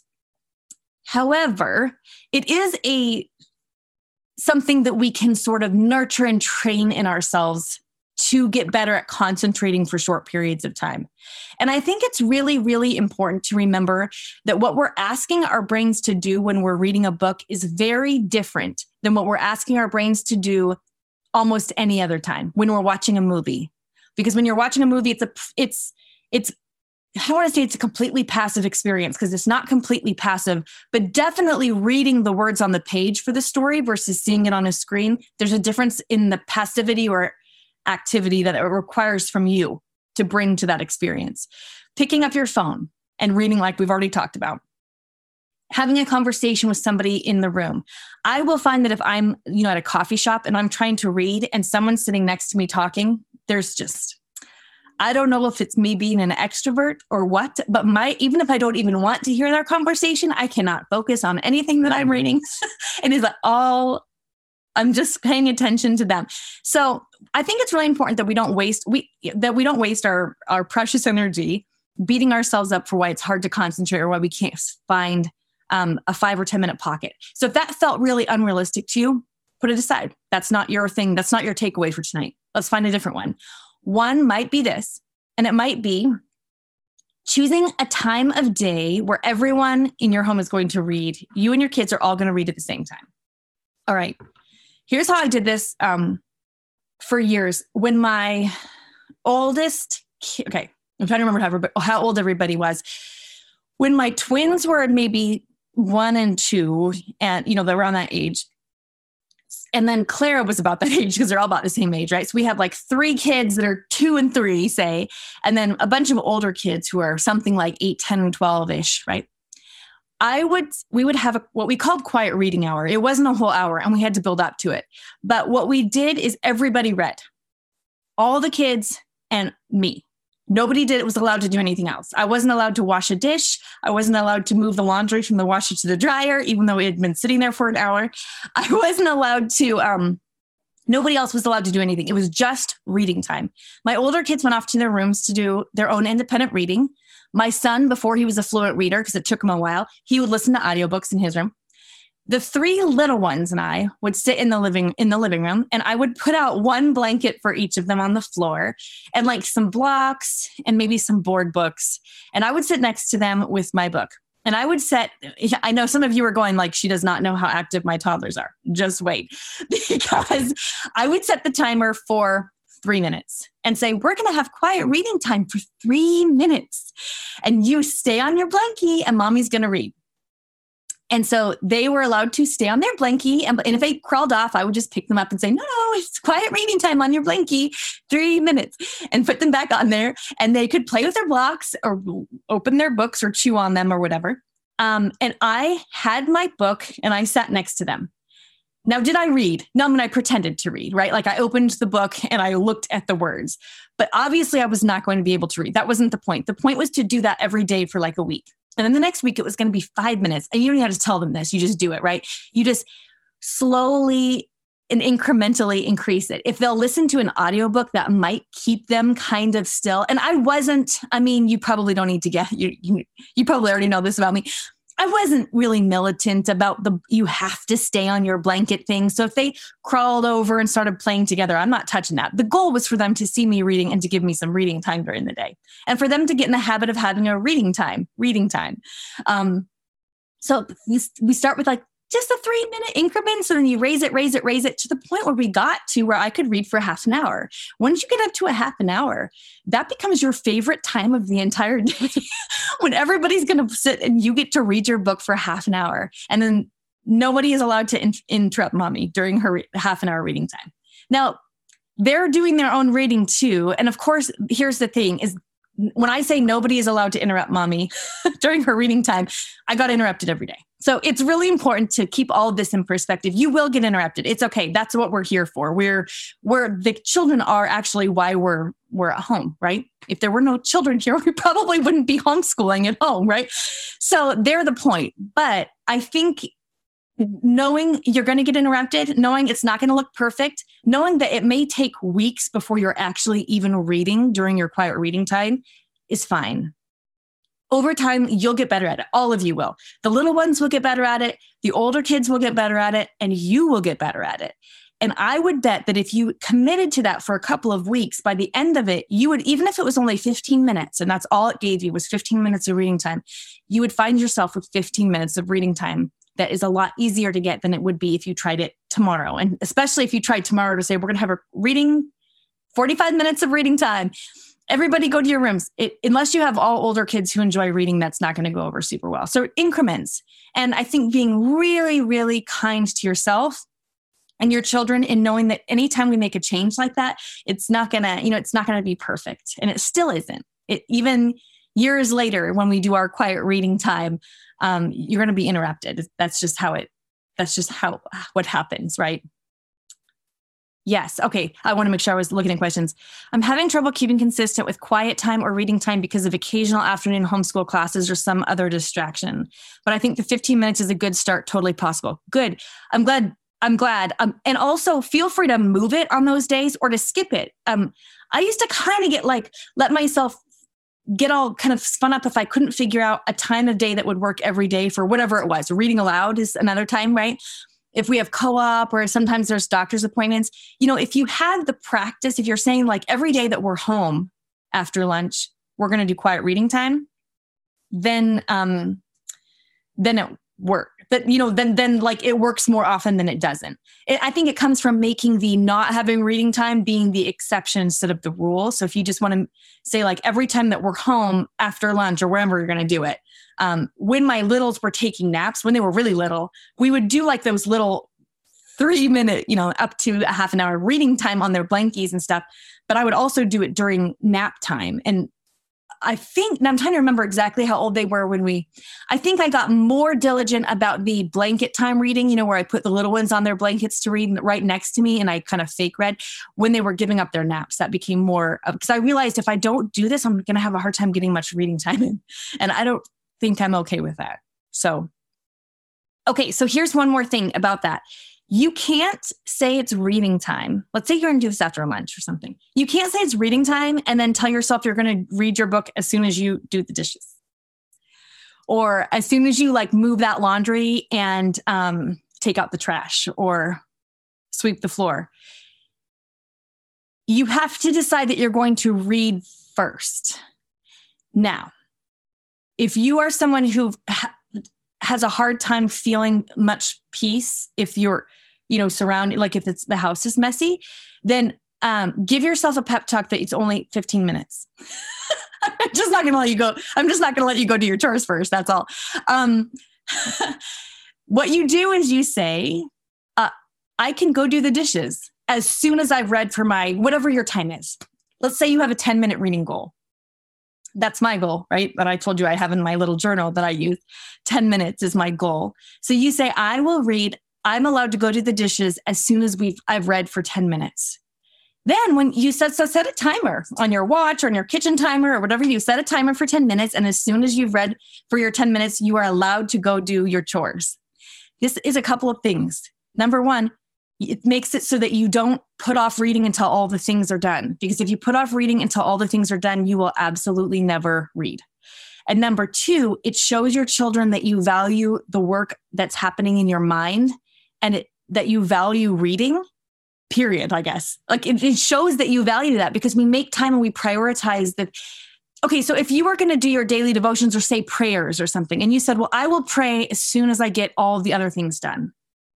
However, it is something that we can sort of nurture and train in ourselves to get better at concentrating for short periods of time. And I think it's really, really important to remember that what we're asking our brains to do when we're reading a book is very different than what we're asking our brains to do almost any other time when we're watching a movie. Because when you're watching a movie, it's I don't want to say it's a completely passive experience because it's not completely passive, but definitely reading the words on the page for the story versus seeing it on a screen. There's a difference in the passivity or activity that it requires from you to bring to that experience. Picking up your phone and reading, like we've already talked about. Having a conversation with somebody in the room. I will find that if I'm, at a coffee shop and I'm trying to read and someone's sitting next to me talking, I don't know if it's me being an extrovert or what, but even if I don't even want to hear their conversation, I cannot focus on anything that I'm reading. It is I'm just paying attention to them. So I think it's really important that we don't waste our precious energy beating ourselves up for why it's hard to concentrate or why we can't find a 5 or 10 minute pocket. So if that felt really unrealistic to you, put it aside. That's not your thing. That's not your takeaway for tonight. Let's find a different one. One might be this, and it might be choosing a time of day where everyone in your home is going to read. You and your kids are all going to read at the same time. All right. Here's how I did this for years. When my oldest, I'm trying to remember how old everybody was. When my twins were maybe 1 and 2, and they were around that age. And then Clara was about that age because they're all about the same age, right? So we have like 3 kids that are 2 and 3, say, and then a bunch of older kids who are something like 8, 10, and 12-ish, right? We would have what we called quiet reading hour. It wasn't a whole hour and we had to build up to it. But what we did is everybody read. All the kids and me. Nobody was allowed to do anything else. I wasn't allowed to wash a dish. I wasn't allowed to move the laundry from the washer to the dryer, even though it had been sitting there for an hour. I wasn't allowed to, nobody else was allowed to do anything. It was just reading time. My older kids went off to their rooms to do their own independent reading. My son, before he was a fluent reader, because it took him a while, he would listen to audiobooks in his room. The 3 little ones and I would sit in the living room, and I would put out one blanket for each of them on the floor and like some blocks and maybe some board books. And I would sit next to them with my book. And I would I know some of you are going like, she does not know how active my toddlers are. Just wait. Because I would set the timer for 3 minutes and say, we're going to have quiet reading time for 3 minutes. And you stay on your blankie and mommy's going to read. And so they were allowed to stay on their blankie. And if they crawled off, I would just pick them up and say, no, it's quiet reading time on your blankie, 3 minutes, and put them back on there. And they could play with their blocks or open their books or chew on them or whatever. And I had my book and I sat next to them. Now, did I read? No, I pretended to read, right? Like I opened the book and I looked at the words. But obviously I was not going to be able to read. That wasn't the point. The point was to do that every day for like a week. And then the next week, it was going to be 5 minutes. And you don't have to tell them this. You just do it, right? You just slowly and incrementally increase it. If they'll listen to an audiobook, that might keep them kind of still. And you probably don't need to you probably already know this about me. I wasn't really militant about you have to stay on your blanket thing. So if they crawled over and started playing together, I'm not touching that. The goal was for them to see me reading and to give me some reading time during the day and for them to get in the habit of having a reading time. So we start with like just a 3-minute increment. So then you raise it to the point where we got to where I could read for half an hour. Once you get up to a half an hour, that becomes your favorite time of the entire day when everybody's going to sit and you get to read your book for half an hour. And then nobody is allowed to interrupt mommy during her half an hour reading time. Now, they're doing their own reading too. And of course, here's the thing is when I say nobody is allowed to interrupt mommy during her reading time, I got interrupted every day. So it's really important to keep all of this in perspective. You will get interrupted. It's okay. That's what we're here for. We're the children are actually why we're at home, right? If there were no children here, we probably wouldn't be homeschooling at home, right? So they're the point. But I think knowing you're going to get interrupted, knowing it's not going to look perfect, knowing that it may take weeks before you're actually even reading during your quiet reading time is fine. Over time, you'll get better at it. All of you will. The little ones will get better at it. The older kids will get better at it, and you will get better at it. And I would bet that if you committed to that for a couple of weeks, by the end of it, you would, even if it was only 15 minutes, and that's all it gave you was 15 minutes of reading time, you would find yourself with 15 minutes of reading time that is a lot easier to get than it would be if you tried it tomorrow. And especially if you tried tomorrow to say, we're going to have a reading, 45 minutes of reading time. Everybody go to your rooms. Unless you have all older kids who enjoy reading, that's not going to go over super well. So increments. And I think being really, really kind to yourself and your children, and knowing that anytime we make a change like that, it's not going to, it's not going to be perfect. And it still isn't. Even years later, when we do our quiet reading time, you're going to be interrupted. That's just what happens, right? Yes. Okay. I want to make sure I was looking at questions. I'm having trouble keeping consistent with quiet time or reading time because of occasional afternoon homeschool classes or some other distraction. But I think the 15 minutes is a good start. Totally possible. Good. I'm glad. And also feel free to move it on those days or to skip it. I used to kind of let myself get all kind of spun up if I couldn't figure out a time of day that would work every day for whatever it was. Reading aloud is another time, right? If we have co-op or sometimes there's doctor's appointments, if you had the practice, if you're saying like every day that we're home after lunch, we're going to do quiet reading time, then it works. But, then like it works more often than it doesn't. I think it comes from making the not having reading time being the exception instead of the rule. So if you just want to say like every time that we're home after lunch or wherever you're going to do it, when my littles were taking naps, when they were really little, we would do like those little 3-minute, up to a half an hour reading time on their blankies and stuff. But I would also do it during nap time. And I think, and I'm trying to remember exactly how old they were I think I got more diligent about the blanket time reading, where I put the little ones on their blankets to read right next to me. And I kind of fake read when they were giving up their naps. That became more, because I realized if I don't do this, I'm going to have a hard time getting much reading time in. And I don't think I'm okay with that. So, okay. So here's one more thing about that. You can't say it's reading time. Let's say you're going to do this after lunch or something. You can't say it's reading time and then tell yourself you're going to read your book as soon as you do the dishes. Or as soon as you move that laundry and take out the trash or sweep the floor. You have to decide that you're going to read first. Now, if you are someone who has a hard time feeling much peace, if you're, surrounded, if it's the house is messy, then give yourself a pep talk that it's only 15 minutes. I'm just not going to let you go. I'm just not going to let you go do your chores first. That's all. What you do is you say, I can go do the dishes as soon as I've read for my, whatever your time is. Let's say you have a 10-minute reading goal. That's my goal, right? That I told you I have in my little journal that I use. 10 minutes is my goal. So you say, I will read, I'm allowed to go do the dishes as soon as I've read for 10 minutes. Then when you set a timer on your watch or on your kitchen timer or whatever, you set a timer for 10 minutes. And as soon as you've read for your 10 minutes, you are allowed to go do your chores. This is a couple of things. Number one, it makes it so that you don't put off reading until all the things are done. Because if you put off reading until all the things are done, you will absolutely never read. And number two, it shows your children that you value the work that's happening in your mind and that you value reading, period, I guess. It shows that you value that because we make time and we prioritize that. Okay, so if you were going to do your daily devotions or say prayers or something, and you said, well, I will pray as soon as I get all the other things done.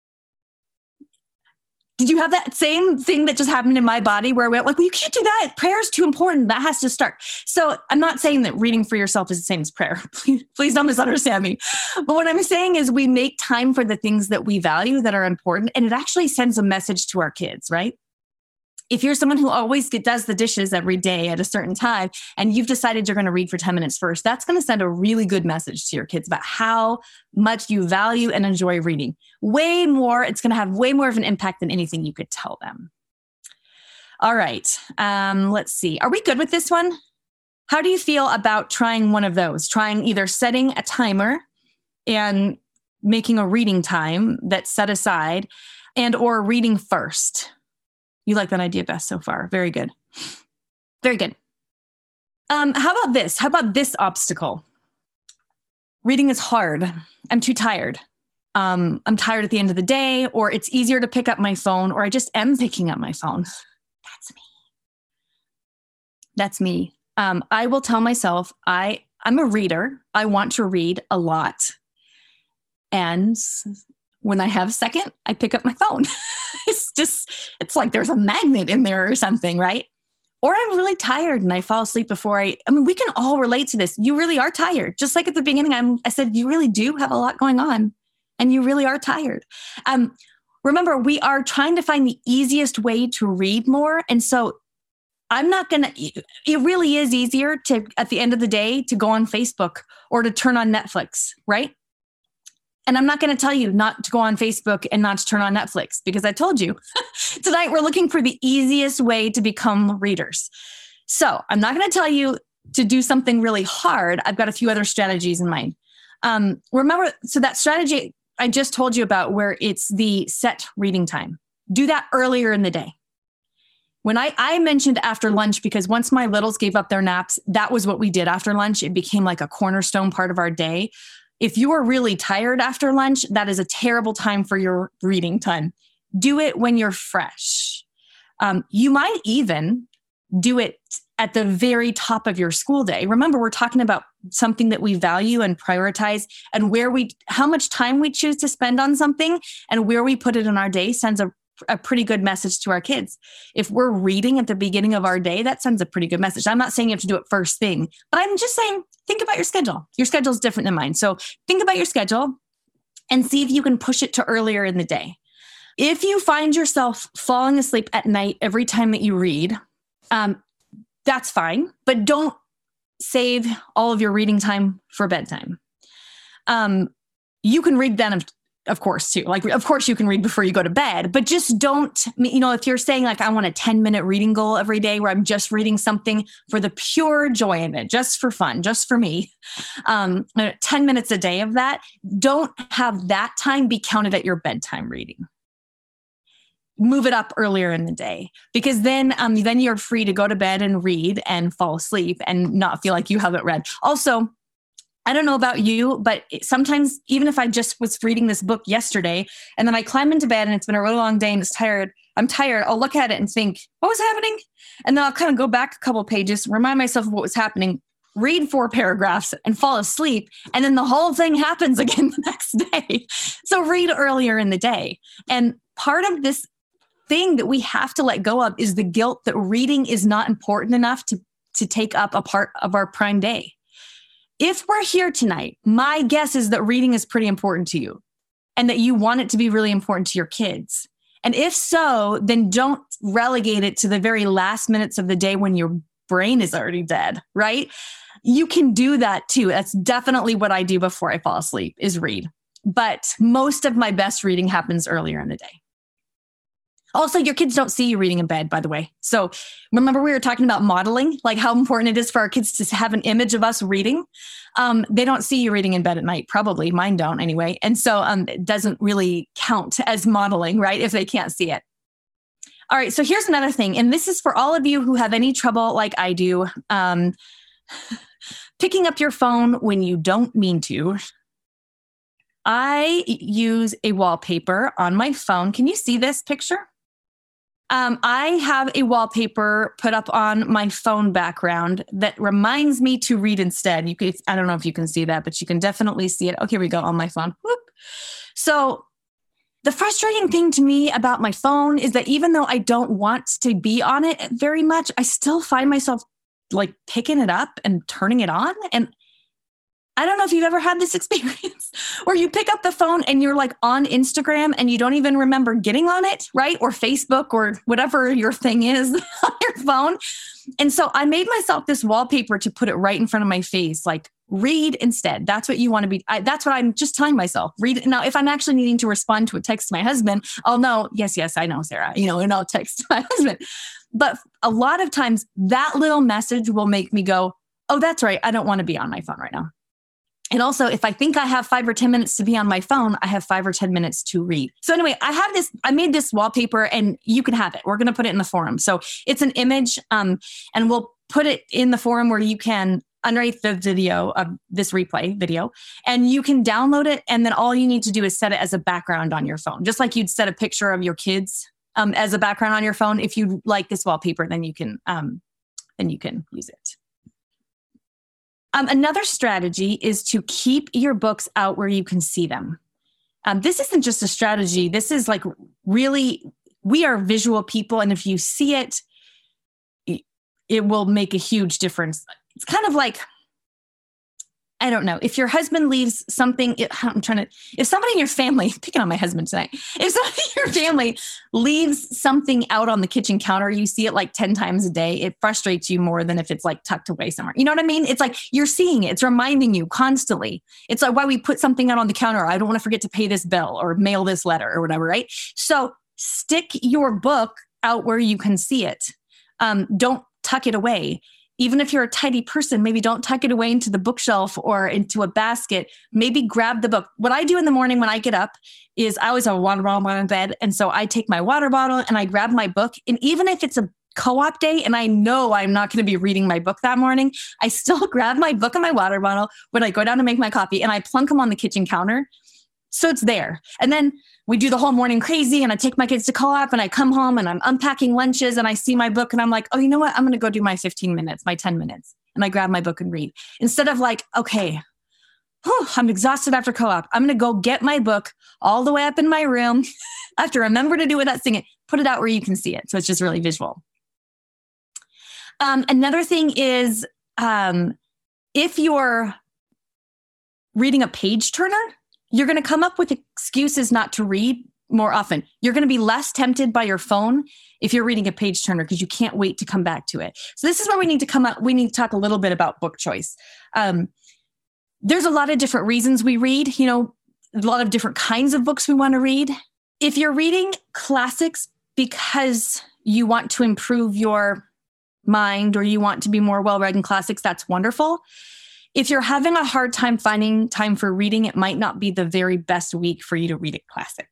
Did you have that same thing that just happened in my body where I went well, you can't do that. Prayer is too important. That has to start. So I'm not saying that reading for yourself is the same as prayer. Please don't misunderstand me. But what I'm saying is we make time for the things that we value that are important. And it actually sends a message to our kids, right? If you're someone who always does the dishes every day at a certain time and you've decided you're going to read for 10 minutes first, that's going to send a really good message to your kids about how much you value and enjoy reading. Way more, it's going to have way more of an impact than anything you could tell them. All right. Let's see. Are we good with this one? How do you feel about trying one of those? Trying either setting a timer and making a reading time that's set aside and or reading first? You like that idea best so far. Very good. Very good. How about this? How about this obstacle? Reading is hard. I'm too tired. I'm tired at the end of the day, or it's easier to pick up my phone, or I just am picking up my phone. That's me. That's me. I will tell myself I'm a reader. I want to read a lot. And when I have a second, I pick up my phone. It's like there's a magnet in there or something, right? Or I'm really tired and I fall asleep before I mean, we can all relate to this. You really are tired. Just like at the beginning, I said, you really do have a lot going on and you really are tired. Remember, we are trying to find the easiest way to read more. And so it really is easier to, at the end of the day, to go on Facebook or to turn on Netflix, right? And I'm not going to tell you not to go on Facebook and not to turn on Netflix because I told you tonight we're looking for the easiest way to become readers. So I'm not going to tell you to do something really hard. I've got a few other strategies in mind. Remember, so that strategy I just told you about where it's the set reading time. Do that earlier in the day. When I mentioned after lunch, because once my littles gave up their naps, that was what we did after lunch. It became like a cornerstone part of our day. If you are really tired after lunch, that is a terrible time for your reading time. Do it when you're fresh. You might even do it at the very top of your school day. Remember, we're talking about something that we value and prioritize, and how much time we choose to spend on something and where we put it in our day sends a pretty good message to our kids. If we're reading at the beginning of our day, that sends a pretty good message. I'm not saying you have to do it first thing, but I'm just saying, think about your schedule. Your schedule is different than mine. So think about your schedule and see if you can push it to earlier in the day. If you find yourself falling asleep at night every time that you read, that's fine, but don't save all of your reading time for bedtime. You can read then, of course, too. Like, of course you can read before you go to bed, but just don't, if you're saying like, I want a 10-minute reading goal every day where I'm just reading something for the pure joy of it, just for fun, just for me, 10 minutes a day of that, don't have that time be counted at your bedtime reading. Move it up earlier in the day because then you're free to go to bed and read and fall asleep and not feel like you haven't read. Also, I don't know about you, but sometimes even if I just was reading this book yesterday and then I climb into bed and it's been a really long day and I'm tired, I'll look at it and think, what was happening? And then I'll kind of go back a couple of pages, remind myself of what was happening, read 4 paragraphs and fall asleep. And then the whole thing happens again the next day. So read earlier in the day. And part of this thing that we have to let go of is the guilt that reading is not important enough to take up a part of our prime day. If we're here tonight, my guess is that reading is pretty important to you and that you want it to be really important to your kids. And if so, then don't relegate it to the very last minutes of the day when your brain is already dead, right? You can do that too. That's definitely what I do before I fall asleep is read. But most of my best reading happens earlier in the day. Also, your kids don't see you reading in bed, by the way. So remember we were talking about modeling, like how important it is for our kids to have an image of us reading. They don't see you reading in bed at night, probably. Mine don't anyway. And so it doesn't really count as modeling, right? If they can't see it. All right. So here's another thing. And this is for all of you who have any trouble like I do, picking up your phone when you don't mean to. I use a wallpaper on my phone. Can you see this picture? I have a wallpaper put up on my phone background that reminds me to read instead. I don't know if you can see that, but you can definitely see it. Okay, here we go on my phone. Whoop. So the frustrating thing to me about my phone is that even though I don't want to be on it very much, I still find myself like picking it up and turning it on. And I don't know if you've ever had this experience where you pick up the phone and you're like on Instagram and you don't even remember getting on it, right? Or Facebook or whatever your thing is on your phone. And so I made myself this wallpaper to put it right in front of my face, like read instead. That's what you want to be. That's what I'm just telling myself. Read. Now, if I'm actually needing to respond to a text to my husband, I'll know, yes, I know, Sarah, and I'll text my husband. But a lot of times that little message will make me go, oh, that's right. I don't want to be on my phone right now. And also, if I think I have 5 or 10 minutes to be on my phone, I have 5 or 10 minutes to read. So anyway, I made this wallpaper and you can have it. We're going to put it in the forum. So it's an image and we'll put it in the forum where you can underneath the video of this replay video and you can download it. And then all you need to do is set it as a background on your phone, just like you'd set a picture of your kids as a background on your phone. If you like this wallpaper, then you can use it. Another strategy is to keep your books out where you can see them. This isn't just a strategy. This is like really, we are visual people. And if you see it, it will make a huge difference. It's kind of like, I don't know, if your husband leaves something, if somebody in your family, picking on my husband tonight, if somebody in your family leaves something out on the kitchen counter, you see it like 10 times a day, it frustrates you more than if it's like tucked away somewhere. You know what I mean? It's like you're seeing it. It's reminding you constantly. It's like why we put something out on the counter. I don't want to forget to pay this bill or mail this letter or whatever, right? So stick your book out where you can see it. Don't tuck it away. Even if you're a tidy person, maybe don't tuck it away into the bookshelf or into a basket. Maybe grab the book. What I do in the morning when I get up is I always have a water bottle in bed. And so I take my water bottle and I grab my book. And even if it's a co-op day and I know I'm not going to be reading my book that morning, I still grab my book and my water bottle when I go down to make my coffee and I plunk them on the kitchen counter. So it's there. And then we do the whole morning crazy and I take my kids to co-op and I come home and I'm unpacking lunches and I see my book and I'm like, oh, you know what? I'm going to go do my 15 minutes, my 10 minutes. And I grab my book and read instead of like, okay, I'm exhausted after co-op. I'm going to go get my book all the way up in my room. I have to remember to do without seeing it, put it out where you can see it. So it's just really visual. Another thing is if you're reading a page turner, you're going to come up with excuses not to read more often. You're going to be less tempted by your phone if you're reading a page turner because you can't wait to come back to it. So this is where we need to come up. We need to talk a little bit about book choice. There's a lot of different reasons we read, a lot of different kinds of books we want to read. If you're reading classics because you want to improve your mind or you want to be more well-read in classics, that's wonderful. If you're having a hard time finding time for reading, it might not be the very best week for you to read a classic.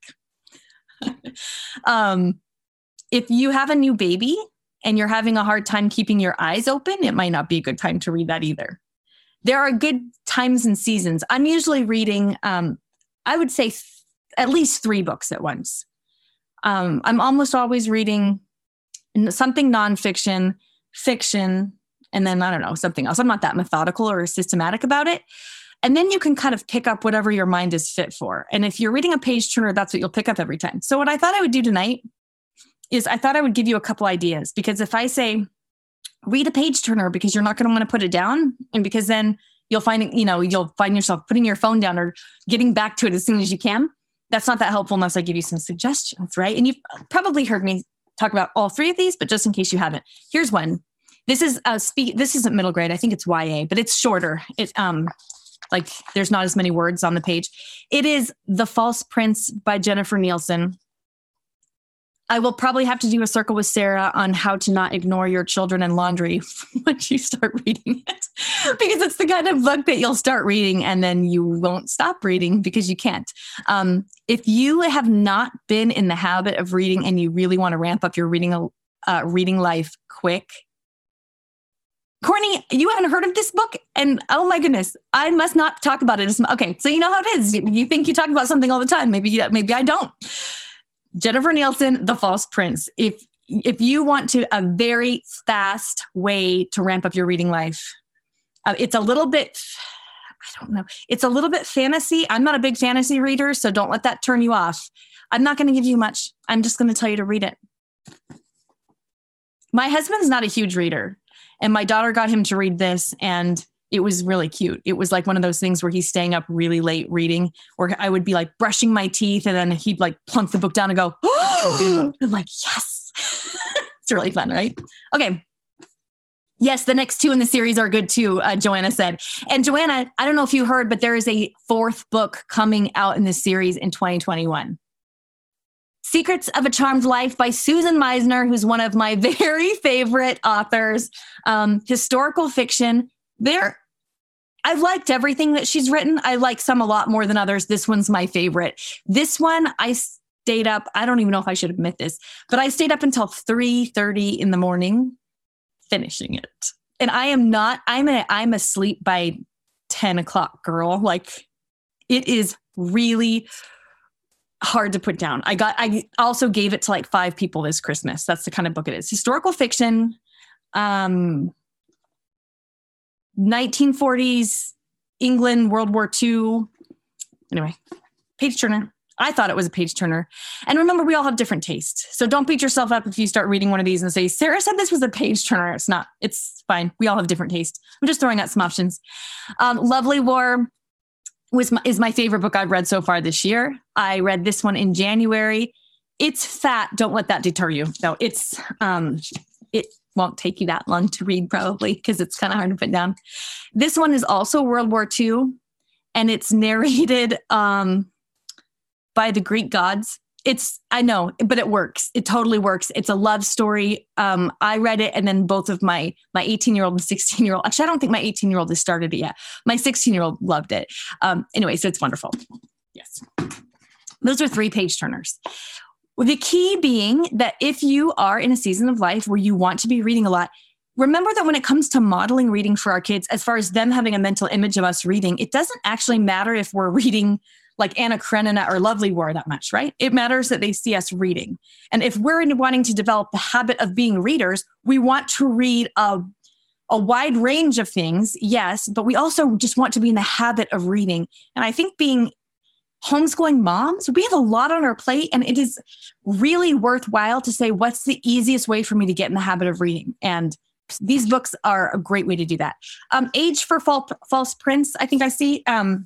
If you have a new baby and you're having a hard time keeping your eyes open, it might not be a good time to read that either. There are good times and seasons. I'm usually reading, I would say at least 3 books at once. I'm almost always reading something nonfiction, fiction, and then, I don't know, something else. I'm not that methodical or systematic about it. And then you can kind of pick up whatever your mind is fit for. And if you're reading a page turner, that's what you'll pick up every time. So what I thought I would do tonight is I thought I would give you a couple ideas. Because if I say, read a page turner because you're not going to want to put it down. And because then you'll find, you'll find yourself putting your phone down or getting back to it as soon as you can. That's not that helpful unless I give you some suggestions, right? And you've probably heard me talk about all 3 of these, but just in case you haven't, here's one. This is this isn't middle grade. I think it's YA, but it's shorter. It like there's not as many words on the page. It is The False Prince by Jennifer Nielsen. I will probably have to do a circle with Sarah on how to not ignore your children and laundry once you start reading it, because it's the kind of book that you'll start reading and then you won't stop reading because you can't. If you have not been in the habit of reading and you really want to ramp up your reading life quick, Courtney, you haven't heard of this book? And oh my goodness, I must not talk about it. Okay, so you know how it is. You think you talk about something all the time. Maybe I don't. Jennifer Nielsen, The False Prince. If you want a very fast way to ramp up your reading life, it's a little bit, I don't know. It's a little bit fantasy. I'm not a big fantasy reader, so don't let that turn you off. I'm not going to give you much. I'm just going to tell you to read it. My husband's not a huge reader. And my daughter got him to read this, and it was really cute. It was like one of those things where he's staying up really late reading, or I would be like brushing my teeth, and then he'd like plunk the book down and go, oh! I'm like, yes. It's really fun, right? Okay. Yes, the next 2 in the series are good too, Joanna said. And Joanna, I don't know if you heard, but there is a 4th book coming out in this series in 2021. Secrets of a Charmed Life by Susan Meisner, who's one of my very favorite authors. Historical fiction. I've liked everything that she's written. I like some a lot more than others. This one's my favorite. This one, I stayed up. I don't even know if I should admit this, but I stayed up until 3:30 in the morning finishing it. And I'm asleep by 10 o'clock, girl. Like, it is really hard to put down. I also gave it to like 5 people this Christmas. That's the kind of book it is. Historical fiction, 1940s England, World War II. Anyway, page turner. I thought it was a page turner. And remember, we all have different tastes. So don't beat yourself up if you start reading one of these and say, Sarah said this was a page turner. It's not. It's fine. We all have different taste. I'm just throwing out some options. Lovely War is my favorite book I've read so far this year. I read this one in January. It's fat. Don't let that deter you. No, it won't take you that long to read probably because it's kind of hard to put down. This one is also World War II, and it's narrated by the Greek gods. I know, but it works. It totally works. It's a love story. I read it, and then both of my 18-year-old and 16-year-old, actually, I don't think my 18-year-old has started it yet. My 16-year-old loved it. Anyway, so it's wonderful. Yes. Those are 3 page turners. The key being that if you are in a season of life where you want to be reading a lot, remember that when it comes to modeling reading for our kids, as far as them having a mental image of us reading, it doesn't actually matter if we're reading like Anna Karenina or Lovely War that much, right? It matters that they see us reading. And if we're wanting to develop the habit of being readers, we want to read a wide range of things, yes, but we also just want to be in the habit of reading. And I think being homeschooling moms, we have a lot on our plate, and it is really worthwhile to say, what's the easiest way for me to get in the habit of reading? And these books are a great way to do that. Age for False Prince, I think I see.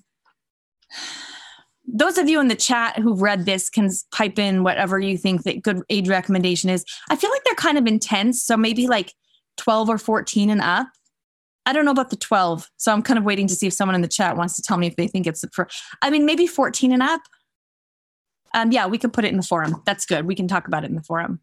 Those of you in the chat who've read this can type in whatever you think that good age recommendation is. I feel like they're kind of intense, so maybe like 12 or 14 and up. I don't know about the 12, so I'm kind of waiting to see if someone in the chat wants to tell me if they think it's maybe 14 and up. Yeah, we could put it in the forum. That's good. We can talk about it in the forum.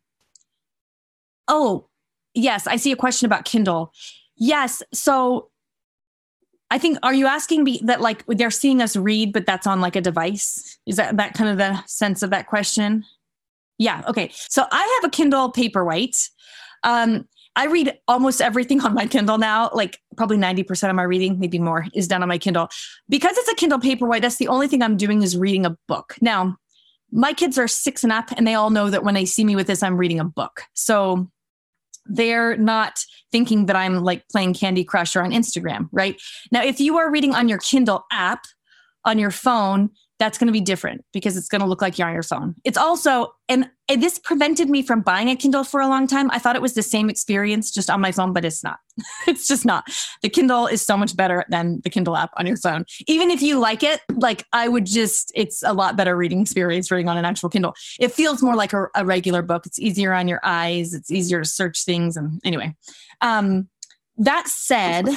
Oh, yes, I see a question about Kindle. Yes, so I think, are you asking me that like they're seeing us read, but that's on like a device? Is that kind of the sense of that question? Yeah, okay. So I have a Kindle Paperwhite. I read almost everything on my Kindle now, like probably 90% of my reading, maybe more, is done on my Kindle. Because it's a Kindle Paperwhite, that's the only thing I'm doing is reading a book. Now, my kids are 6 and up, and they all know that when they see me with this, I'm reading a book. So they're not thinking that I'm like playing Candy Crush or on Instagram, right? Now, if you are reading on your Kindle app on your phone, that's going to be different because it's going to look like you're on your phone. It's also, and this prevented me from buying a Kindle for a long time. I thought it was the same experience just on my phone, but it's not. It's just not. The Kindle is so much better than the Kindle app on your phone. Even if you like it, like it's a lot better reading experience reading on an actual Kindle. It feels more like a regular book. It's easier on your eyes. It's easier to search things. And anyway, that said,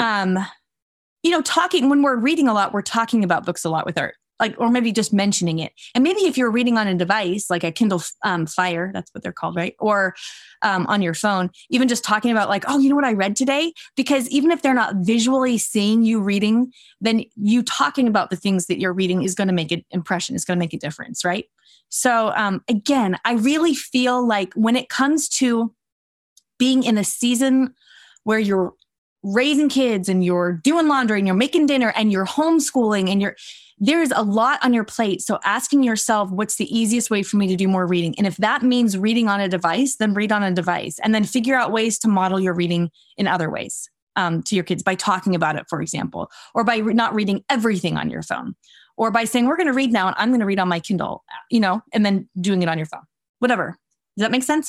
talking, when we're reading a lot, we're talking about books a lot with or maybe just mentioning it. And maybe if you're reading on a device, like a Kindle Fire, that's what they're called, right? Or on your phone, even just talking about like, oh, you know what I read today? Because even if they're not visually seeing you reading, then you talking about the things that you're reading is going to make an impression. It's going to make a difference, right? So again, I really feel like when it comes to being in a season where you're raising kids and you're doing laundry and you're making dinner and you're homeschooling and there's a lot on your plate. So asking yourself, what's the easiest way for me to do more reading? And if that means reading on a device, then read on a device and then figure out ways to model your reading in other ways to your kids by talking about it, for example, or by not reading everything on your phone, or by saying, we're going to read now and I'm going to read on my Kindle, and then doing it on your phone, whatever. Does that make sense?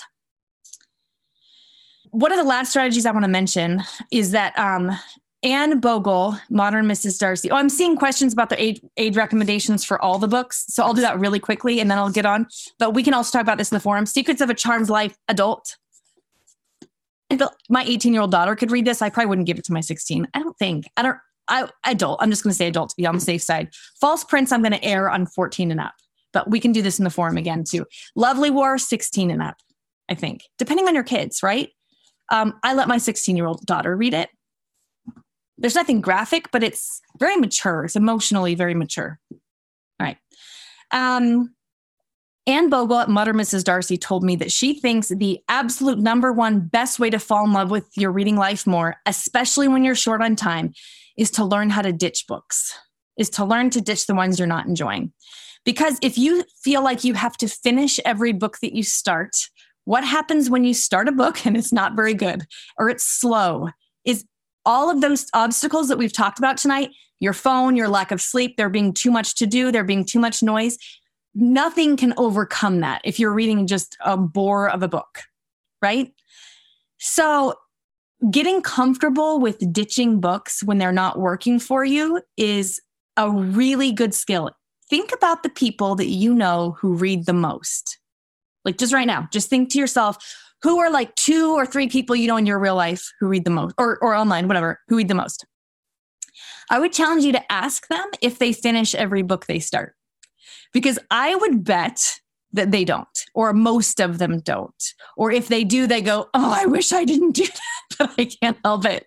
One of the last strategies I want to mention is that Anne Bogle, Modern Mrs. Darcy. Oh, I'm seeing questions about the age recommendations for all the books. So I'll do that really quickly and then I'll get on. But we can also talk about this in the forum. Secrets of a Charmed Life, adult. If my 18-year-old daughter could read this, I probably wouldn't give it to my 16. Adult. I'm just going to say adult to be on the safe side. False Prince, I'm going to err on 14 and up. But we can do this in the forum again too. Lovely War, 16 and up, I think. Depending on your kids, right? I let my 16-year-old daughter read it. There's nothing graphic, but it's very mature. It's emotionally very mature. All right. Anne Bogle at Modern Mrs. Darcy told me that she thinks the absolute number one best way to fall in love with your reading life more, especially when you're short on time, is to learn how to ditch books, is to learn to ditch the ones you're not enjoying. Because if you feel like you have to finish every book that you start, what happens when you start a book and it's not very good or it's slow is all of those obstacles that we've talked about tonight, your phone, your lack of sleep, there being too much to do, there being too much noise, nothing can overcome that if you're reading just a bore of a book, right? So getting comfortable with ditching books when they're not working for you is a really good skill. Think about the people that you know who read the most. Like just right now, just think to yourself, who are like 2 or 3 people you know in your real life who read the most, or online, whatever, who read the most? I would challenge you to ask them if they finish every book they start. Because I would bet that they don't, or most of them don't. Or if they do, they go, oh, I wish I didn't do that, but I can't help it.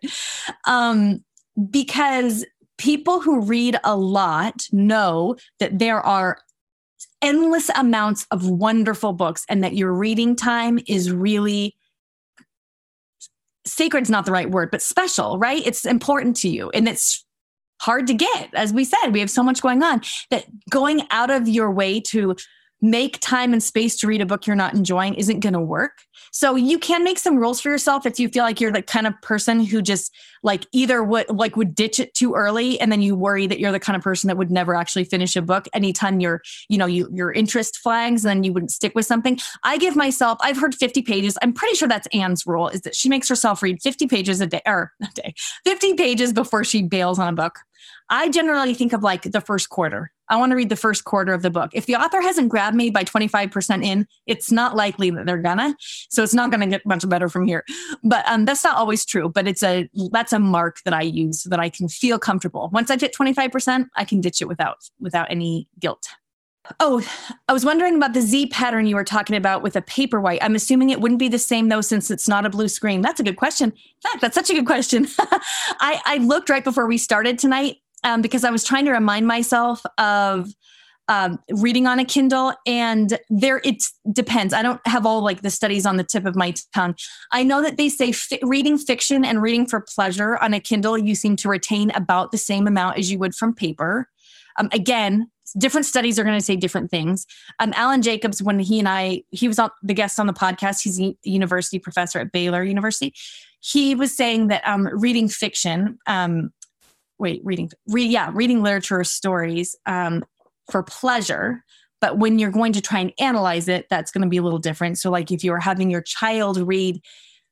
Because people who read a lot know that there are endless amounts of wonderful books and that your reading time is really sacred's not the right word, but special, right? It's important to you and it's hard to get. As we said, we have so much going on that going out of your way to make time and space to read a book you're not enjoying isn't going to work. So you can make some rules for yourself if you feel like you're the kind of person who just like either would ditch it too early and then you worry that you're the kind of person that would never actually finish a book. Anytime your interest flags, then you wouldn't stick with something. I've heard 50 pages. I'm pretty sure that's Anne's rule, is that she makes herself read 50 pages a day, 50 pages before she bails on a book. I generally think of like the first quarter. I want to read the first quarter of the book. If the author hasn't grabbed me by 25% in, it's not likely that they're gonna. So it's not going to get much better from here. But that's not always true. But that's a mark that I use so that I can feel comfortable. Once I've hit 25%, I can ditch it without any guilt. Oh, I was wondering about the Z pattern you were talking about with a Paperwhite. I'm assuming it wouldn't be the same though, since it's not a blue screen. That's a good question. In fact, that's such a good question. I looked right before we started tonight because I was trying to remind myself of reading on a Kindle, and it depends. I don't have all like the studies on the tip of my tongue. I know that they say reading fiction and reading for pleasure on a Kindle, you seem to retain about the same amount as you would from paper. Again, different studies are going to say different things. Alan Jacobs, when he was the guest on the podcast, he's a university professor at Baylor University. He was saying that reading fiction, reading literature or stories for pleasure, but when you're going to try and analyze it, that's going to be a little different. So like if you were having your child read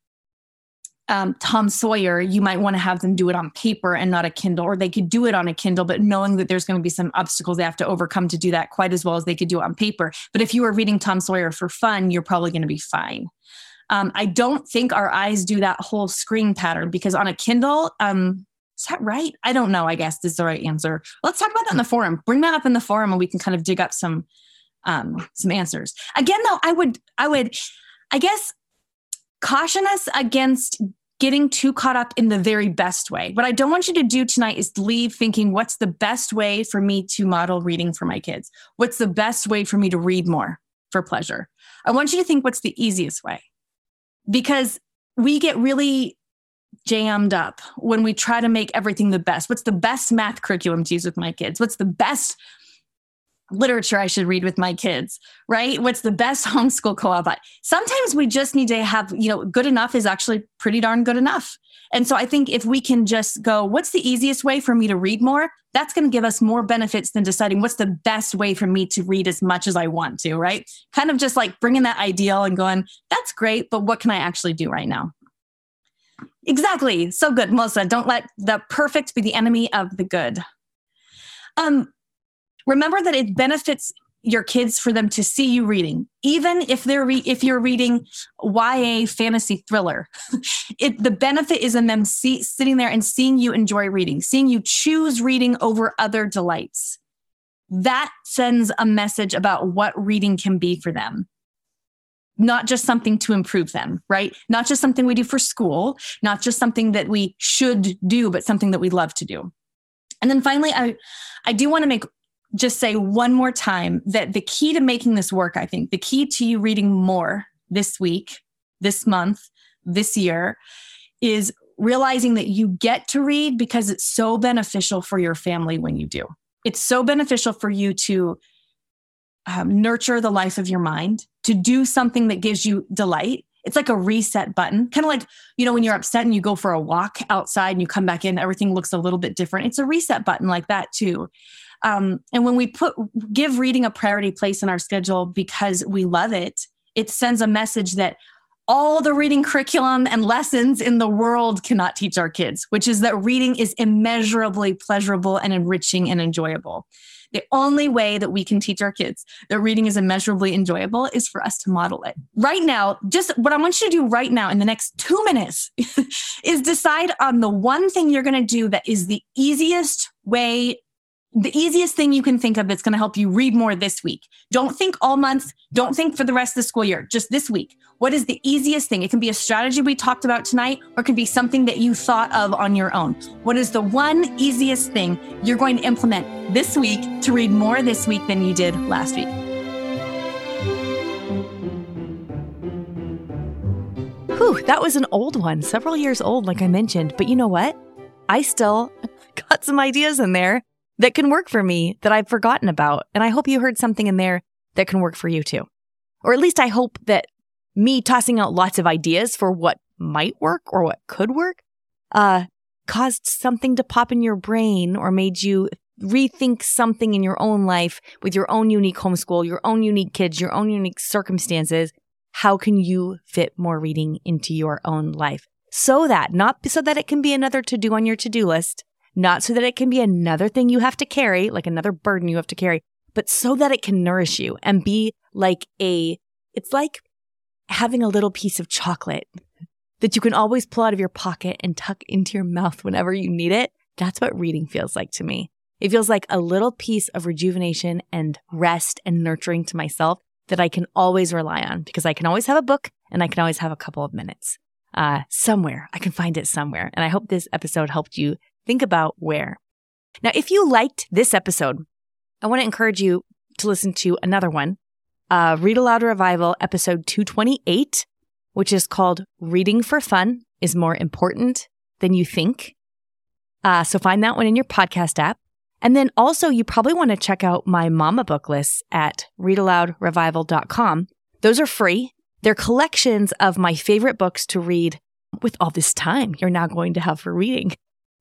Tom Sawyer, you might want to have them do it on paper and not a Kindle, or they could do it on a Kindle, but knowing that there's going to be some obstacles they have to overcome to do that quite as well as they could do it on paper. But if you were reading Tom Sawyer for fun, you're probably going to be fine. I don't think our eyes do that whole screen pattern, because on a Kindle, is that right? I don't know. I guess this is the right answer. Let's talk about that in the forum. Bring that up in the forum and we can kind of dig up some answers. Again, though, I would, I guess, caution us against getting too caught up in the very best way. What I don't want you to do tonight is leave thinking, what's the best way for me to model reading for my kids? What's the best way for me to read more for pleasure? I want you to think, what's the easiest way? Because we get really jammed up when we try to make everything the best. What's the best math curriculum to use with my kids? What's the best literature I should read with my kids, right? What's the best homeschool co-op? Sometimes we just need to have, good enough is actually pretty darn good enough. And so I think if we can just go, what's the easiest way for me to read more? That's going to give us more benefits than deciding what's the best way for me to read as much as I want to, right? Kind of just like bringing that ideal and going, that's great, but what can I actually do right now? Exactly. So good, Melissa. Don't let the perfect be the enemy of the good. Remember that it benefits your kids for them to see you reading, even if you're reading YA fantasy thriller. The benefit is in them sitting there and seeing you enjoy reading, seeing you choose reading over other delights. That sends a message about what reading can be for them. Not just something to improve them, right? Not just something we do for school, not just something that we should do, but something that we love to do. And then finally, I do want to just say one more time that the key to making this work, I think, the key to you reading more this week, this month, this year, is realizing that you get to read because it's so beneficial for your family when you do. It's so beneficial for you to nurture the life of your mind, to do something that gives you delight. It's like a reset button, kind of like, when you're upset and you go for a walk outside and you come back in, everything looks a little bit different. It's a reset button like that too. And when we give reading a priority place in our schedule because we love it, it sends a message that all the reading curriculum and lessons in the world cannot teach our kids, which is that reading is immeasurably pleasurable and enriching and enjoyable. The only way that we can teach our kids that reading is immeasurably enjoyable is for us to model it. Right now, just what I want you to do right now in the next 2 minutes is decide on the one thing you're going to do that is the easiest thing you can think of that's going to help you read more this week. Don't think all month. Don't think for the rest of the school year. Just this week. What is the easiest thing? It can be a strategy we talked about tonight, or it can be something that you thought of on your own. What is the one easiest thing you're going to implement this week to read more this week than you did last week? Whew, that was an old one, several years old, like I mentioned. But you know what? I still got some ideas in there that can work for me that I've forgotten about. And I hope you heard something in there that can work for you too. Or at least I hope that me tossing out lots of ideas for what might work or what could work caused something to pop in your brain or made you rethink something in your own life with your own unique homeschool, your own unique kids, your own unique circumstances. How can you fit more reading into your own life? Not so that it can be another to-do on your to-do list, not so that it can be another thing you have to carry, like another burden you have to carry, but so that it can nourish you and be it's like having a little piece of chocolate that you can always pull out of your pocket and tuck into your mouth whenever you need it. That's what reading feels like to me. It feels like a little piece of rejuvenation and rest and nurturing to myself that I can always rely on because I can always have a book and I can always have a couple of minutes somewhere. I can find it somewhere. And I hope this episode helped you think about where. Now, if you liked this episode, I want to encourage you to listen to another one, Read Aloud Revival, episode 228, which is called Reading for Fun is More Important Than You Think. So find that one in your podcast app. And then also, you probably want to check out my mama book lists at readaloudrevival.com. Those are free. They're collections of my favorite books to read with all this time you're now going to have for reading.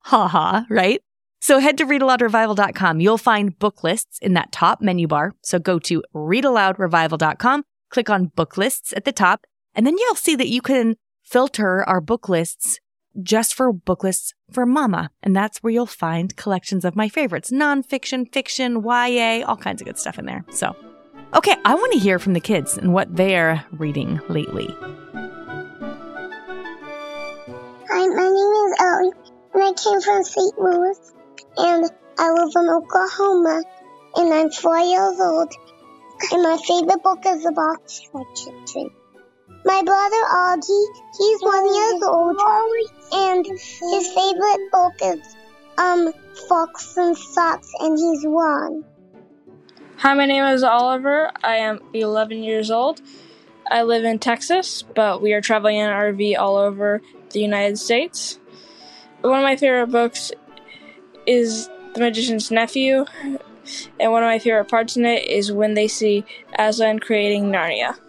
Right? So head to readaloudrevival.com. You'll find book lists in that top menu bar. So go to readaloudrevival.com, click on book lists at the top, and then you'll see that you can filter our book lists just for book lists for mama. And that's where you'll find collections of my favorites, nonfiction, fiction, YA, all kinds of good stuff in there. So, okay, I want to hear from the kids and what they're reading lately. Hi, my name is Ellie, and I came from St. Louis, and I live in Oklahoma, and I'm 4 years old, and my favorite book is The Box Section. My brother Augie, he's 1 year old, and his favorite book is Fox and Socks, and he's 1. Hi, my name is Oliver. I am 11 years old. I live in Texas, but we are traveling in an RV all over the United States. One of my favorite books is The Magician's Nephew, and one of my favorite parts in it is when they see Aslan creating Narnia.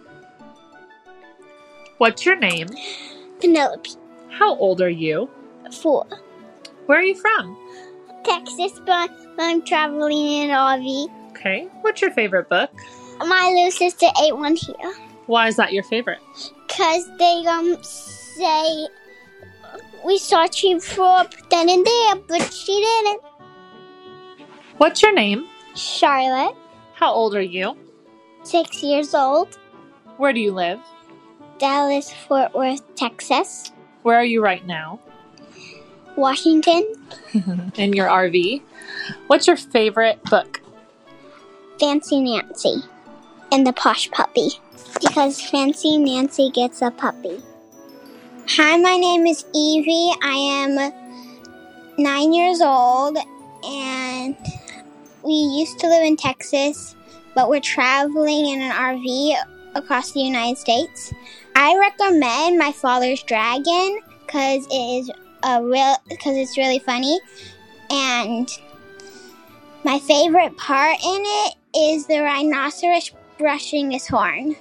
What's your name? Penelope. How old are you? 4. Where are you from? Texas, but I'm traveling in an RV. Okay. What's your favorite book? My little sister ate one here. Why is that your favorite? Because they say we thought she threw up then and there, but she didn't. What's your name? Charlotte. How old are you? 6 years old. Where do you live? Dallas, Fort Worth, Texas. Where are you right now? Washington. In your RV. What's your favorite book? Fancy Nancy and the Posh Puppy. Because Fancy Nancy gets a puppy. Hi, my name is Evie. I am 9 years old, and we used to live in Texas, but we're traveling in an RV across the United States. I recommend My Father's Dragon because it's really funny, and my favorite part in it is the rhinoceros brushing his horn.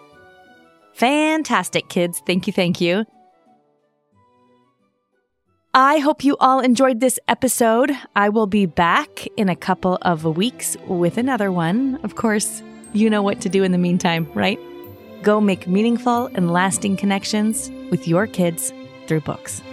Fantastic, kids. Thank you. I hope you all enjoyed this episode. I will be back in a couple of weeks with another one. Of course, you know what to do in the meantime, right? Go make meaningful and lasting connections with your kids through books.